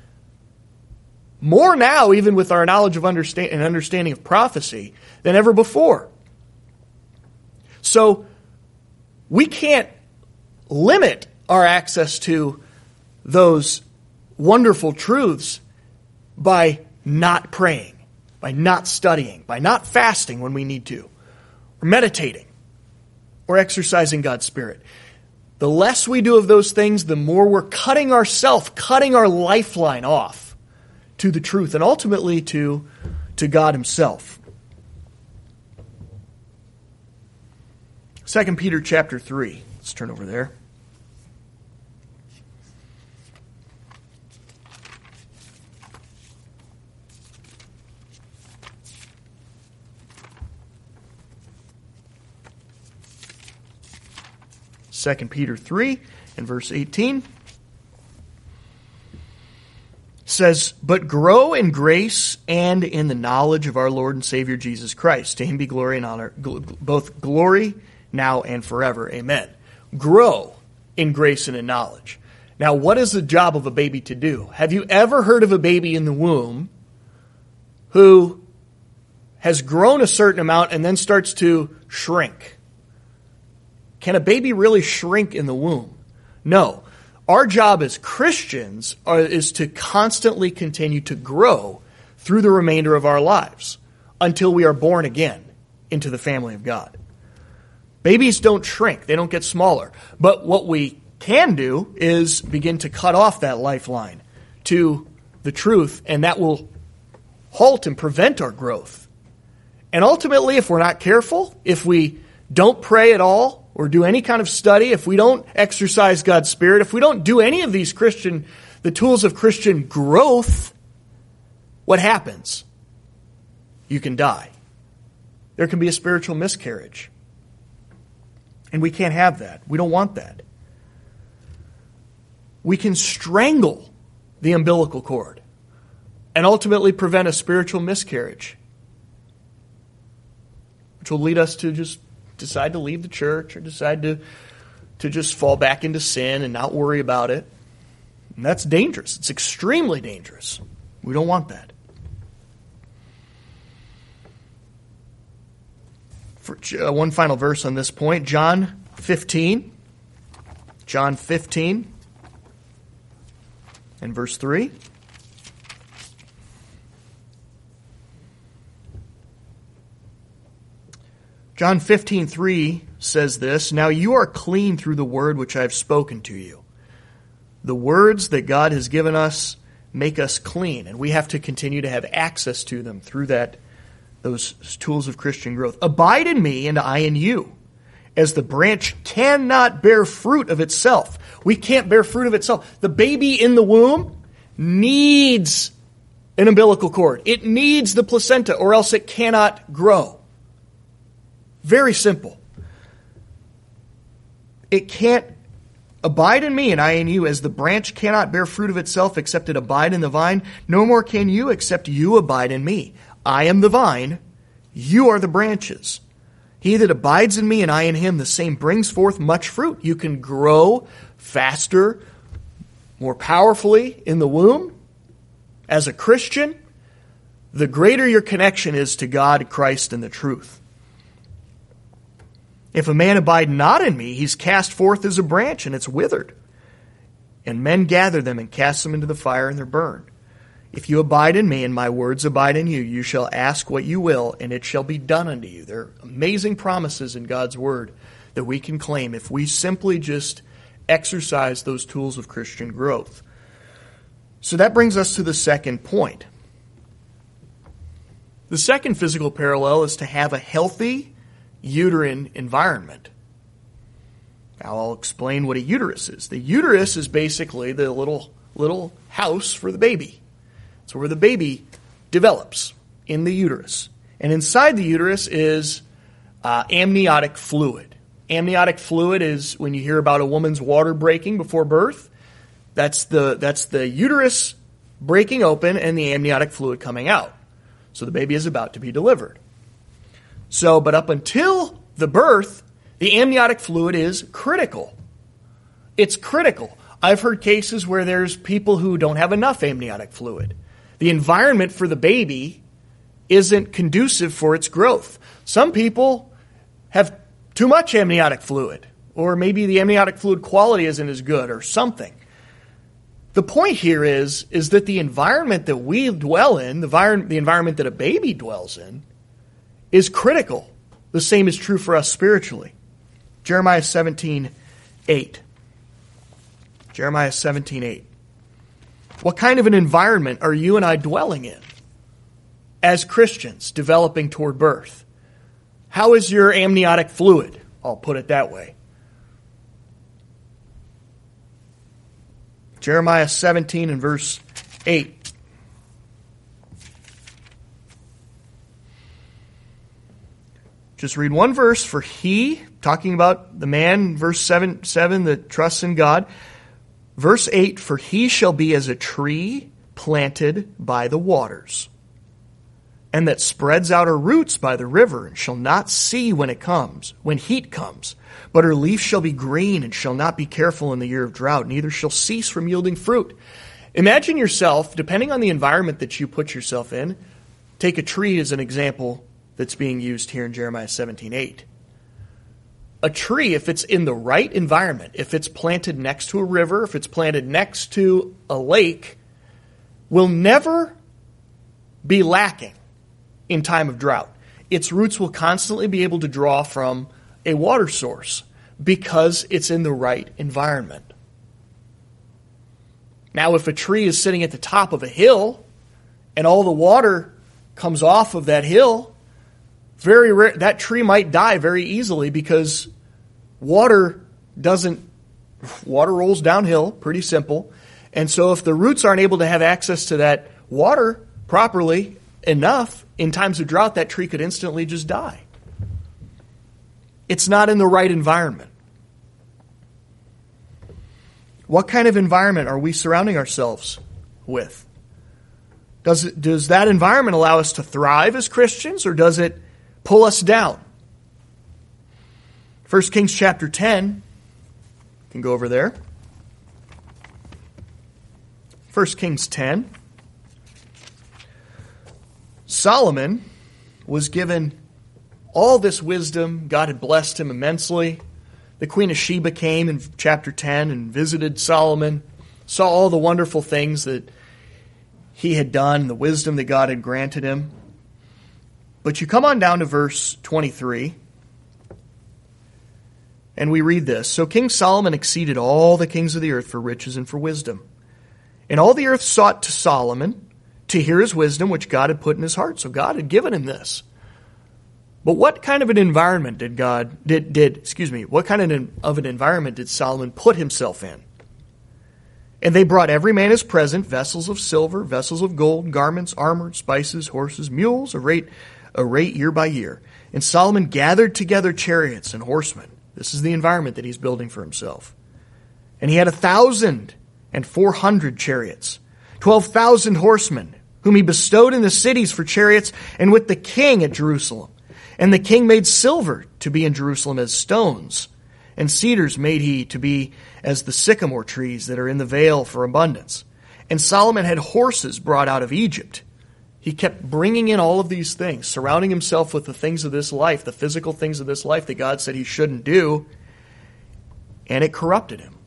More now, even with our knowledge of understand and understanding of prophecy, than ever before. So we can't limit our access to those wonderful truths by not praying, by not studying, by not fasting when we need to, or meditating, or exercising God's Spirit. The less we do of those things, the more we're cutting ourselves, cutting our lifeline off to the truth, and ultimately to, to God Himself. Second Peter chapter three. Let's turn over there. Second Peter three and verse eighteen. Says, "But grow in grace and in the knowledge of our Lord and Savior Jesus Christ. To Him be glory and honor, both glory now and forever. Amen." Grow in grace and in knowledge. Now, what is the job of a baby to do? Have you ever heard of a baby in the womb who has grown a certain amount and then starts to shrink? Can a baby really shrink in the womb? No. Our job as Christians are, is to constantly continue to grow through the remainder of our lives until we are born again into the family of God. Babies don't shrink. They don't get smaller. But what we can do is begin to cut off that lifeline to the truth, and that will halt and prevent our growth. And ultimately, if we're not careful, if we don't pray at all or do any kind of study, if we don't exercise God's Spirit, if we don't do any of these Christian, the tools of Christian growth, what happens? You can die. There can be a spiritual miscarriage. And we can't have that. We don't want that. We can strangle the umbilical cord and ultimately prevent a spiritual miscarriage, which will lead us to just decide to leave the church or decide to, to just fall back into sin and not worry about it. And that's dangerous. It's extremely dangerous. We don't want that. For uh, one final verse on this point, John fifteen. John fifteen and verse three. John fifteen three says this, "Now you are clean through the word which I have spoken to you." The words that God has given us make us clean, and we have to continue to have access to them through that those tools of Christian growth. "Abide in me, and I in you. As the branch cannot bear fruit of itself." We can't bear fruit of itself. The baby in the womb needs an umbilical cord. It needs the placenta, or else it cannot grow. Very simple. It can't abide in me and I in you, as the branch cannot bear fruit of itself except it abide in the vine. No more can you except you abide in me. I am the vine, you are the branches. He that abides in me and I in him, the same brings forth much fruit. You can grow faster, more powerfully in the womb. As a Christian, the greater your connection is to God, Christ, and the truth. If a man abide not in me, he's cast forth as a branch, and it's withered. And men gather them and cast them into the fire, and they're burned. If you abide in me, and my words abide in you, you shall ask what you will, and it shall be done unto you. There are amazing promises in God's word that we can claim if we simply just exercise those tools of Christian growth. So that brings us to the second point. The second physical parallel is to have a healthy uterine environment. Now I'll explain what a uterus is. The uterus is basically the little little house for the baby. It's where the baby develops, in the uterus. And inside the uterus is uh, amniotic fluid. Amniotic fluid is when you hear about a woman's water breaking before birth. That's the that's the uterus breaking open and the amniotic fluid coming out. So the baby is about to be delivered. So, but up until the birth, the amniotic fluid is critical. It's critical. I've heard cases where there's people who don't have enough amniotic fluid. The environment for the baby isn't conducive for its growth. Some people have too much amniotic fluid, or maybe the amniotic fluid quality isn't as good, or something. The point here is, is that the environment that we dwell in, the, vir- the environment that a baby dwells in, is critical. The same is true for us spiritually. Jeremiah seventeen eight. Jeremiah seventeen eight. What kind of an environment are you and I dwelling in as Christians developing toward birth? How is your amniotic fluid? I'll put it that way. Jeremiah seventeen and verse eight. Just read one verse. For he, talking about the man, verse seven, seven that trusts in God. Verse eight, for he shall be as a tree planted by the waters, and that spreads out her roots by the river, and shall not see when it comes, when heat comes. But her leaf shall be green, and shall not be careful in the year of drought, neither shall cease from yielding fruit. Imagine yourself, depending on the environment that you put yourself in, take a tree as an example that's being used here in Jeremiah seventeen eight. A tree, if it's in the right environment, if it's planted next to a river, if it's planted next to a lake, will never be lacking in time of drought. Its roots will constantly be able to draw from a water source because it's in the right environment. Now, if a tree is sitting at the top of a hill and all the water comes off of that hill, very rare, that tree might die very easily because water doesn't, water rolls downhill, pretty simple. And so if the roots aren't able to have access to that water properly enough, in times of drought, that tree could instantly just die. It's not in the right environment. What kind of environment are we surrounding ourselves with? Does it, does that environment allow us to thrive as Christians, or does it pull us down? First Kings chapter ten, you can go over there. First Kings ten. Solomon was given all this wisdom. God had blessed him immensely. The Queen of Sheba came in chapter ten and visited Solomon, saw all the wonderful things that he had done, the wisdom that God had granted him. But you come on down to verse twenty-three, and we read this. So King Solomon exceeded all the kings of the earth for riches and for wisdom. And all the earth sought to Solomon to hear his wisdom, which God had put in his heart. So God had given him this. But what kind of an environment did God, did, did excuse me, what kind of an, of an environment did Solomon put himself in? And they brought every man his present, vessels of silver, vessels of gold, garments, armor, spices, horses, mules, a rate, a rate year by year. And Solomon gathered together chariots and horsemen. This is the environment that he's building for himself. And he had a thousand and four hundred chariots, twelve thousand horsemen, whom he bestowed in the cities for chariots, and with the king at Jerusalem. And the king made silver to be in Jerusalem as stones, and cedars made he to be as the sycamore trees that are in the vale for abundance. And Solomon had horses brought out of Egypt. He kept bringing in all of these things, surrounding himself with the things of this life, the physical things of this life that God said he shouldn't do, and it corrupted him.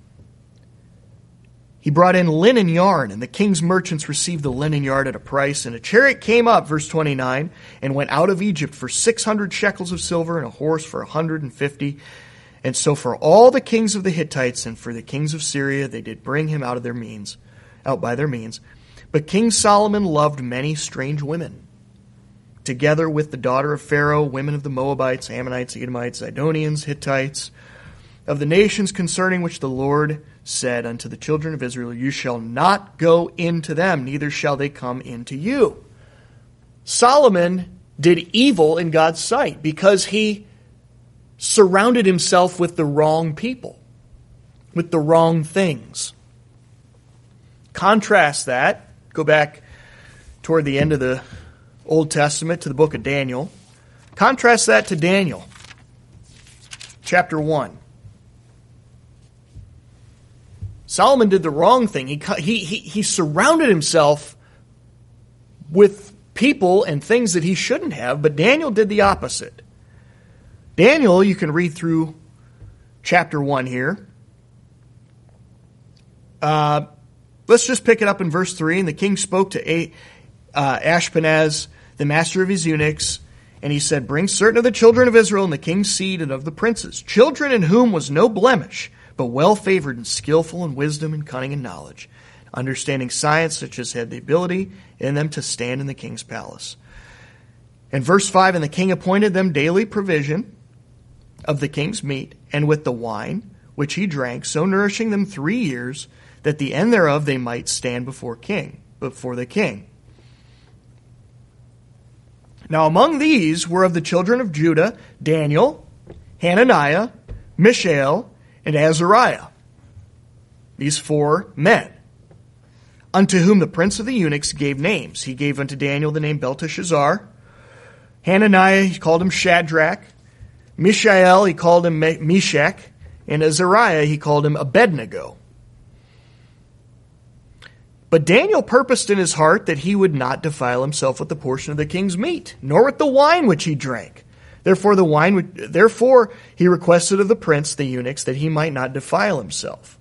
He brought in linen yarn, and the king's merchants received the linen yarn at a price. And a chariot came up, verse twenty-nine, and went out of Egypt for six hundred shekels of silver, and a horse for a hundred and fifty. And so for all the kings of the Hittites and for the kings of Syria, they did bring him out of their means, out by their means. But King Solomon loved many strange women, together with the daughter of Pharaoh, women of the Moabites, Ammonites, Edomites, Zidonians, Hittites, of the nations concerning which the Lord said unto the children of Israel, you shall not go into them, neither shall they come into you. Solomon did evil in God's sight because he surrounded himself with the wrong people, with the wrong things. Contrast that, go back toward the end of the Old Testament to the book of Daniel. Contrast that to Daniel, chapter one. Solomon did the wrong thing. He, he, he, he surrounded himself with people and things that he shouldn't have, but Daniel did the opposite. Daniel, you can read through chapter one here. Uh, let's just pick it up in verse three. And the king spoke to A, uh, Ashpenaz, the master of his eunuchs, and he said, bring certain of the children of Israel and the king's seed and of the princes, children in whom was no blemish, but well-favored and skillful in wisdom and cunning and knowledge, understanding science, such as had the ability in them to stand in the king's palace. And verse five, and the king appointed them daily provision of the king's meat, and with the wine which he drank, so nourishing them three years, that the end thereof they might stand before king, before the king. Now among these were of the children of Judah, Daniel, Hananiah, Mishael, and Azariah, these four men, unto whom the prince of the eunuchs gave names. He gave unto Daniel the name Belteshazzar. Hananiah, he called him Shadrach. Mishael, he called him Meshach. And Azariah, he called him Abednego. But Daniel purposed in his heart that he would not defile himself with the portion of the king's meat, nor with the wine which he drank. Therefore, the wine would, therefore he requested of the prince, the eunuchs, that he might not defile himself.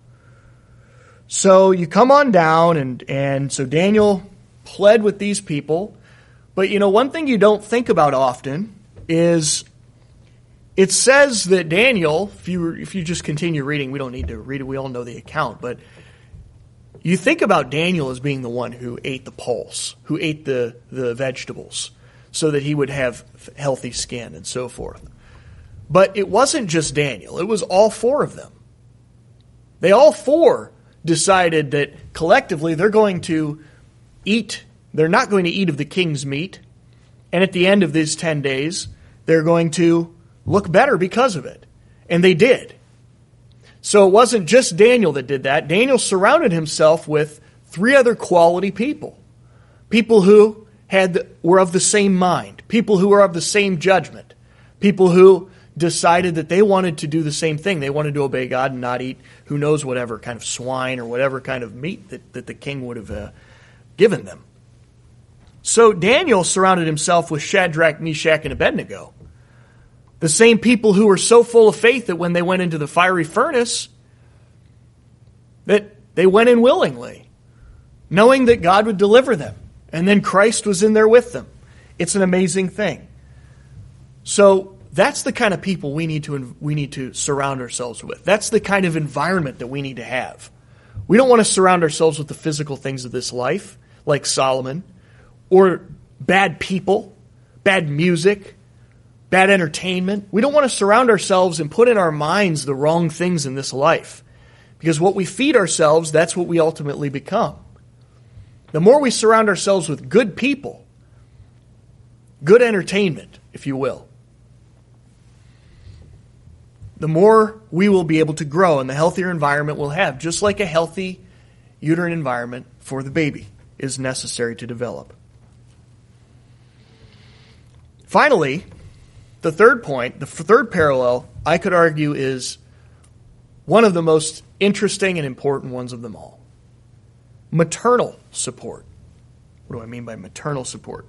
So you come on down, and, and so Daniel pled with these people. But you know, one thing you don't think about often is it says that Daniel, if you if you just continue reading, we don't need to read it, we all know the account, but You think about Daniel as being the one who ate the pulse, who ate the, the vegetables, so that he would have healthy skin and so forth. But it wasn't just Daniel. It was all four of them. They all four decided that collectively they're going to eat, they're not going to eat of the king's meat, and at the end of these ten days, they're going to look better because of it. And they did. So it wasn't just Daniel that did that. Daniel surrounded himself with three other quality people. People who had were of the same mind. People who were of the same judgment. People who decided that they wanted to do the same thing. They wanted to obey God and not eat who knows whatever kind of swine or whatever kind of meat that, that the king would have uh, given them. So Daniel surrounded himself with Shadrach, Meshach, and Abednego. The same people who were so full of faith that when they went into the fiery furnace, that they went in willingly, knowing that God would deliver them. And then Christ was in there with them. It's an amazing thing. So that's the kind of people we need to we need to surround ourselves with. That's the kind of environment that we need to have. We don't want to surround ourselves with the physical things of this life, like Solomon, or bad people, bad music, bad entertainment. We don't want to surround ourselves and put in our minds the wrong things in this life. Because what we feed ourselves, that's what we ultimately become. The more we surround ourselves with good people, good entertainment, if you will, the more we will be able to grow and the healthier environment we'll have, just like a healthy uterine environment for the baby is necessary to develop. Finally, the third point, the third parallel, I could argue is one of the most interesting and important ones of them all. Maternal support. What do I mean by maternal support?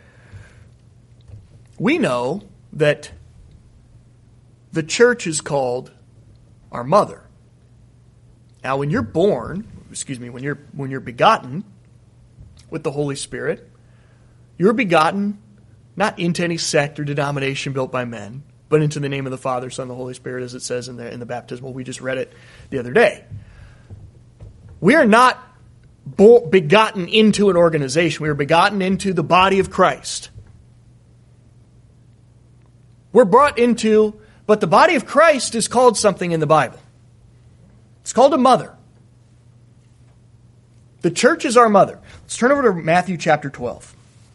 We know that the church is called our mother. Now, when you're born, excuse me, when you're when you're begotten with the Holy Spirit, you're begotten not into any sect or denomination built by men, but into the name of the Father, Son, and the Holy Spirit, as it says in the in the baptismal. We just read it the other day. We are not bo- begotten into an organization. We are begotten into the body of Christ. We're brought into, but the body of Christ is called something in the Bible. It's called a mother. The church is our mother. Let's turn over to Matthew chapter twelve.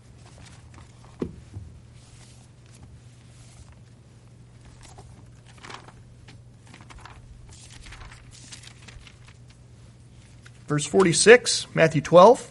Verse forty-six, Matthew twelve.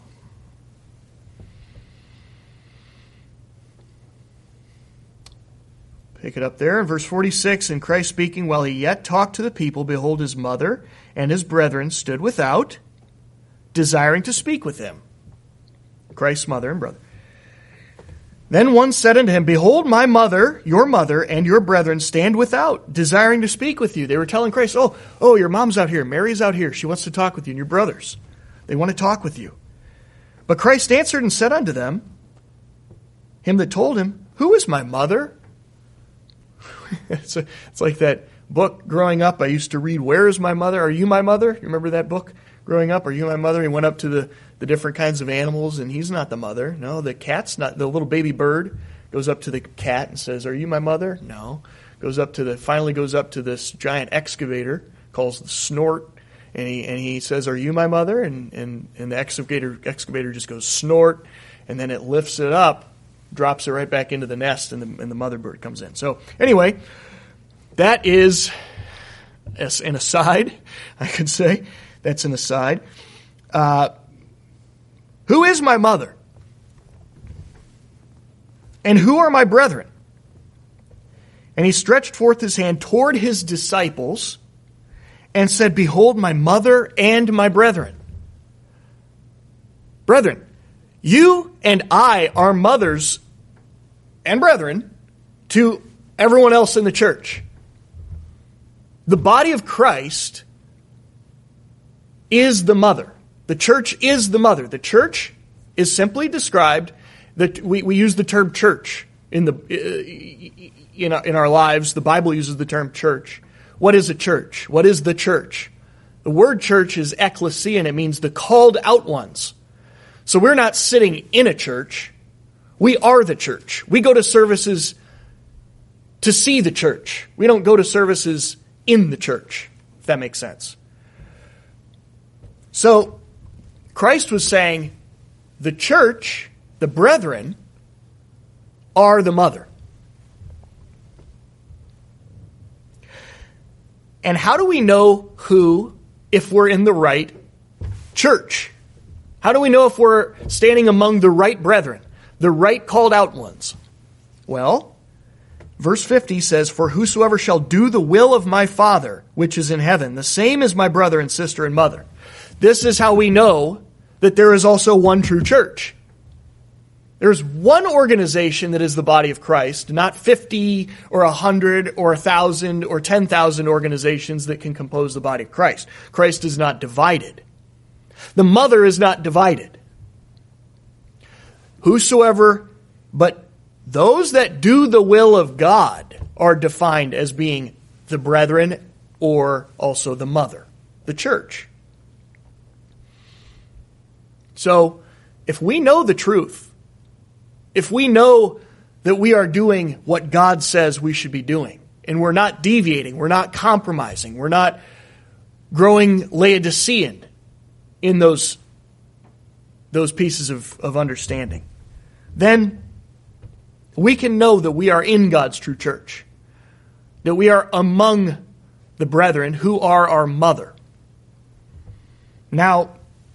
Pick it up there in verse forty-six. And Christ speaking, while he yet talked to the people, behold, his mother and his brethren stood without, desiring to speak with him. Christ's mother and brother. Then one said unto him, behold, my mother, your mother, and your brethren stand without, desiring to speak with you. They were telling Christ, oh, oh, your mom's out here. Mary's out here. She wants to talk with you, and your brothers. They want to talk with you. But Christ answered and said unto them, him that told him, who is my mother? it's, a, it's like that book growing up I used to read, Where is my mother? Are you my mother? You remember that book growing up? Are you my mother? He went up to the the different kinds of animals, and he's not the mother. No, the cat's not. The little baby bird goes up to the cat and says, are you my mother? No. Goes up to the, finally goes up to this giant excavator, calls the snort, and he and he says, are you my mother? And, and, and the excavator, excavator just goes snort, and then it lifts it up, drops it right back into the nest, and the, and the mother bird comes in. So anyway, that is an aside, I could say. That's an aside. Uh, Who is my mother? And who are my brethren? And he stretched forth his hand toward his disciples and said, behold, my mother and my brethren. Brethren, you and I are mothers and brethren to everyone else in the church. The body of Christ is the mother. The church is the mother. The church is simply described, that we, we use the term church in the in our, in our lives. The Bible uses the term church. What is a church? What is the church? The word church is ecclesia, and it means the called out ones. So we're not sitting in a church. We are the church. We go to services to see the church. We don't go to services in the church, if that makes sense. So Christ was saying the church, the brethren, are the mother. And how do we know who, if we're in the right church? How do we know if we're standing among the right brethren, the right called out ones? Well, verse fifty says, "For whosoever shall do the will of my Father, which is in heaven, the same is my brother and sister and mother." This is how we know that there is also one true church. There's one organization that is the body of Christ, not fifty or one hundred or one thousand or ten thousand organizations that can compose the body of Christ. Christ is not divided. The mother is not divided. Whosoever, but those that do the will of God are defined as being the brethren or also the mother, the church. So, if we know the truth, if we know that we are doing what God says we should be doing, and we're not deviating, we're not compromising, we're not growing Laodicean in those, those pieces of, of understanding, then we can know that we are in God's true church, that we are among the brethren who are our mother. Now,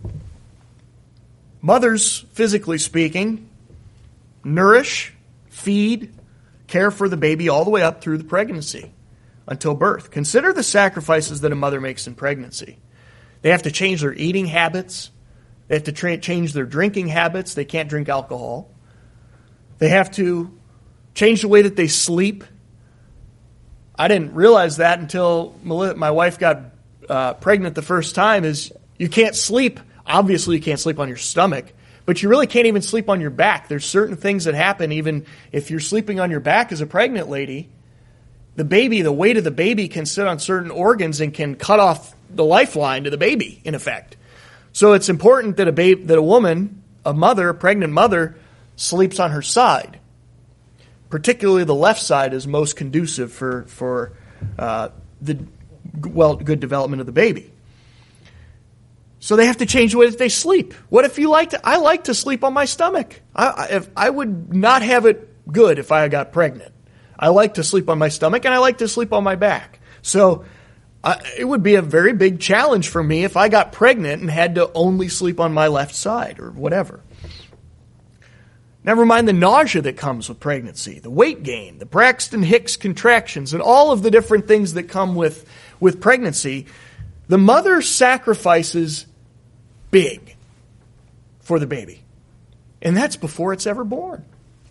mothers, physically speaking, nourish, feed, care for the baby all the way up through the pregnancy until birth. Consider the sacrifices that a mother makes in pregnancy. They have to change their eating habits. They have to tra- change their drinking habits. They can't drink alcohol. They have to change the way that they sleep. I didn't realize that until my wife got uh, pregnant the first time, is you can't sleep. Obviously, you can't sleep on your stomach, but you really can't even sleep on your back. There's certain things that happen even if you're sleeping on your back as a pregnant lady. The baby, the weight of the baby can sit on certain organs and can cut off the lifeline to the baby, in effect. So it's important that a babe, that a woman, a mother, a pregnant mother, sleeps on her side. Particularly the left side is most conducive for, for uh, the well good development of the baby. So they have to change the way that they sleep. What if you like to? I like to sleep on my stomach. I, I, if, I would not have it good if I got pregnant. I like to sleep on my stomach, and I like to sleep on my back. So uh, it would be a very big challenge for me if I got pregnant and had to only sleep on my left side or whatever. Never mind the nausea that comes with pregnancy, the weight gain, the Braxton Hicks contractions, and all of the different things that come with, with pregnancy. The mother sacrifices big for the baby. And that's before it's ever born.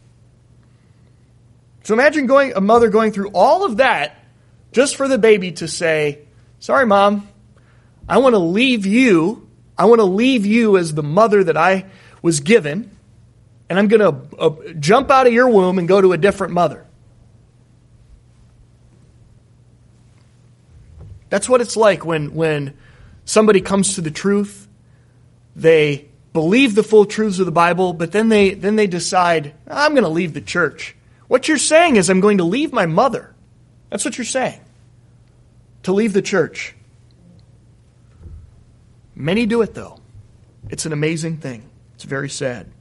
So imagine going a mother going through all of that just for the baby to say, "Sorry, Mom, I want to leave you. I want to leave you as the mother that I was given, and I'm going to uh, jump out of your womb and go to a different mother." That's what it's like when, when somebody comes to the truth. They believe the full truths of the Bible, but then they then they decide, "I'm going to leave the church." What you're saying is, I'm going to leave my mother. That's what you're saying. To leave the church. Many do it, though. It's an amazing thing. It's very sad.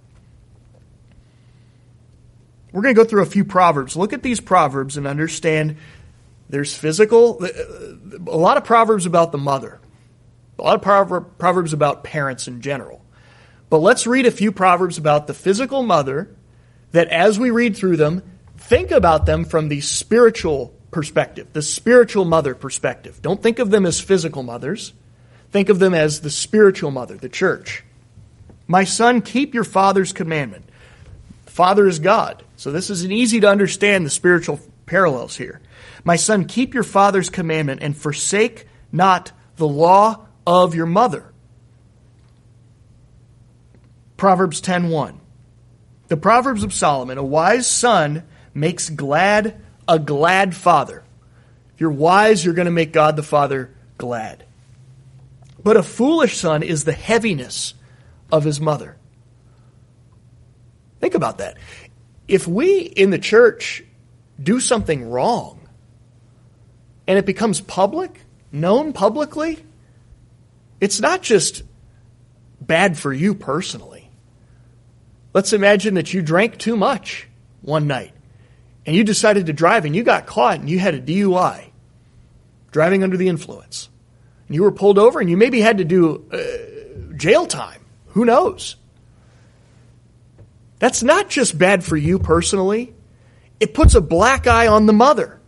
We're going to go through a few proverbs. Look at these proverbs and understand there's physical, a lot of proverbs about the mother. A lot of proverbs about parents in general. But let's read a few proverbs about the physical mother that as we read through them, think about them from the spiritual perspective, the spiritual mother perspective. Don't think of them as physical mothers. Think of them as the spiritual mother, the church. "My son, keep your father's commandment." Father is God. So this is an easy to understand the spiritual parallels here. "My son, keep your father's commandment and forsake not the law of your mother." Proverbs ten one. The Proverbs of Solomon: "A wise son makes glad a glad father." If you're wise, you're going to make God the Father glad. But a foolish son is the heaviness of his mother. Think about that. If we in the church do something wrong and it becomes public, known publicly, it's not just bad for you personally. Let's imagine that you drank too much one night and you decided to drive and you got caught and you had a D U I, driving under the influence. And you were pulled over and you maybe had to do uh, jail time. Who knows? That's not just bad for you personally. It puts a black eye on the mother.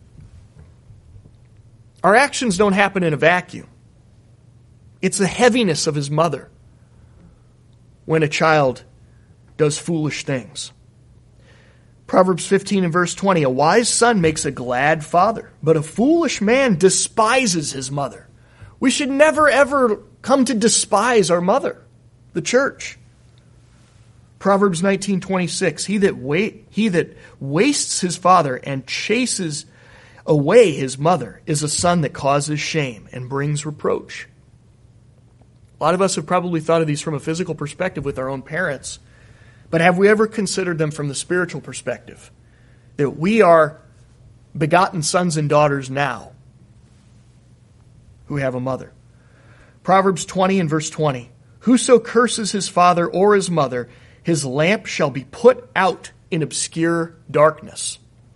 Our actions don't happen in a vacuum. It's the heaviness of his mother when a child does foolish things. Proverbs fifteen and verse twenty, a wise son makes a glad father, but a foolish man despises his mother. We should never, ever come to despise our mother, the church. Proverbs nineteen twenty-six, he that wait, he that wastes his father and chases away his mother is a son that causes shame and brings reproach. A lot of us have probably thought of these from a physical perspective with our own parents, but have we ever considered them from the spiritual perspective? That we are begotten sons and daughters now who have a mother. Proverbs twenty and verse twenty, whoso curses his father or his mother, his lamp shall be put out in obscure darkness.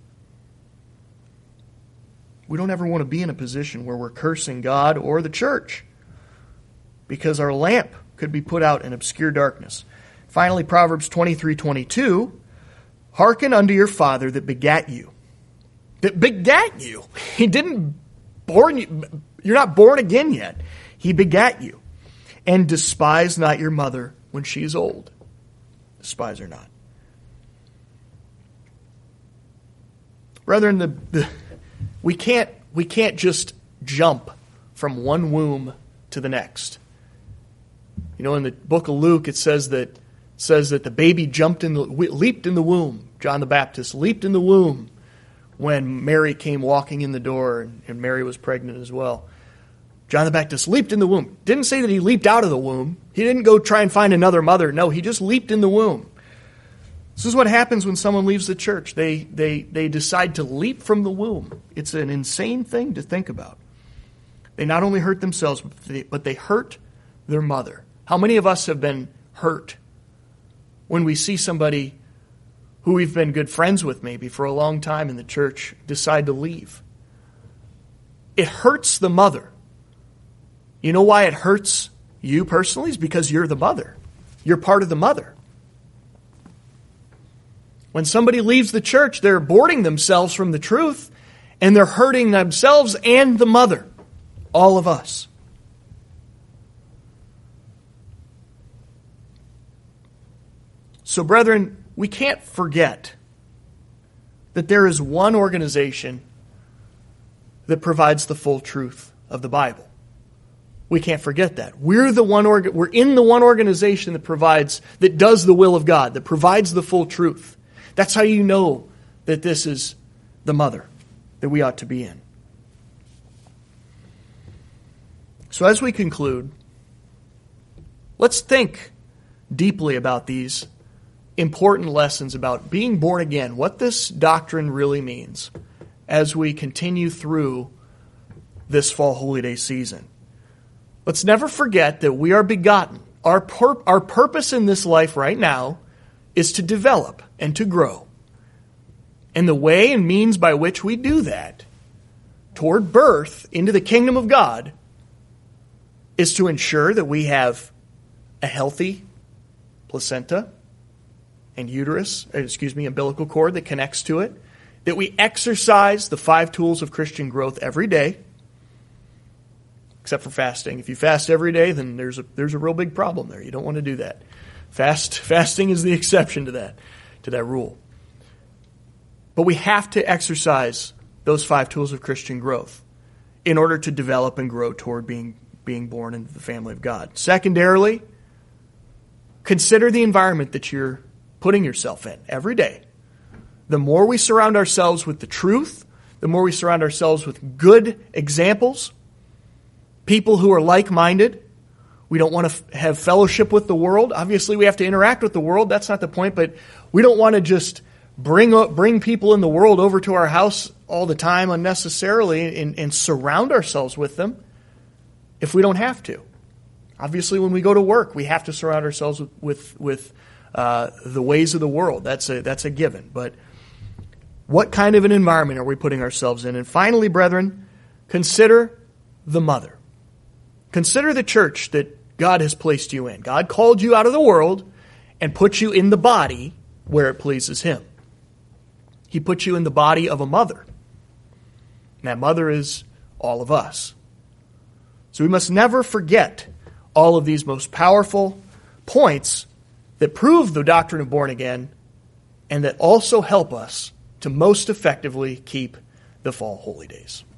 We don't ever want to be in a position where we're cursing God or the church, because our lamp could be put out in obscure darkness. Finally, Proverbs twenty-three twenty-two, hearken unto your father that begat you. That begat you. He didn't born you. You're not born again yet. He begat you. And despise not your mother when she is old. Despise her not. Brethren, the, the, we can't we can't just jump from one womb to the next. You know, in the book of Luke, it says that says that the baby jumped in the leaped in the womb. John the Baptist leaped in the womb when Mary came walking in the door, and, and Mary was pregnant as well. John the Baptist leaped in the womb. Didn't say that he leaped out of the womb. He didn't go try and find another mother. No, he just leaped in the womb. This is what happens when someone leaves the church. They, they, they decide to leap from the womb. It's an insane thing to think about. They not only hurt themselves, but they, but they hurt their mother. How many of us have been hurt when we see somebody who we've been good friends with maybe for a long time in the church decide to leave? It hurts the mother. You know why it hurts you personally? It's because you're the mother. You're part of the mother. When somebody leaves the church, they're aborting themselves from the truth, and they're hurting themselves and the mother. All of us. So, brethren, we can't forget that there is one organization that provides the full truth of the Bible. We can't forget that. We're the one org- we're in the one organization that provides, that does the will of God, that provides the full truth. That's how you know that this is the mother that we ought to be in. So as we conclude, let's think deeply about these important lessons about being born again, what this doctrine really means as we continue through this fall holy day season. Let's never forget that we are begotten. Our, pur- our purpose in this life right now is to develop and to grow. And the way and means by which we do that toward birth into the kingdom of God is to ensure that we have a healthy placenta and uterus, excuse me, umbilical cord that connects to it, that we exercise the five tools of Christian growth every day, except for fasting. If you fast every day, then there's a there's a real big problem there. You don't want to do that. Fast fasting is the exception to that, to that rule. But we have to exercise those five tools of Christian growth in order to develop and grow toward being being born into the family of God. Secondarily, consider the environment that you're putting yourself in every day. The more we surround ourselves with the truth, the more we surround ourselves with good examples, people who are like-minded, We don't want to f- have fellowship with the world. Obviously, we have to interact with the world. That's not the point. But we don't want to just bring up, bring people in the world over to our house all the time unnecessarily and, and surround ourselves with them if we don't have to. Obviously, when we go to work, we have to surround ourselves with with, with uh, the ways of the world. That's a that's a given. But what kind of an environment are we putting ourselves in? And finally, brethren, consider the mother. Consider the church that God has placed you in. God called you out of the world and put you in the body where it pleases Him. He put you in the body of a mother. And that mother is all of us. So we must never forget all of these most powerful points that prove the doctrine of born again and that also help us to most effectively keep the fall holy days.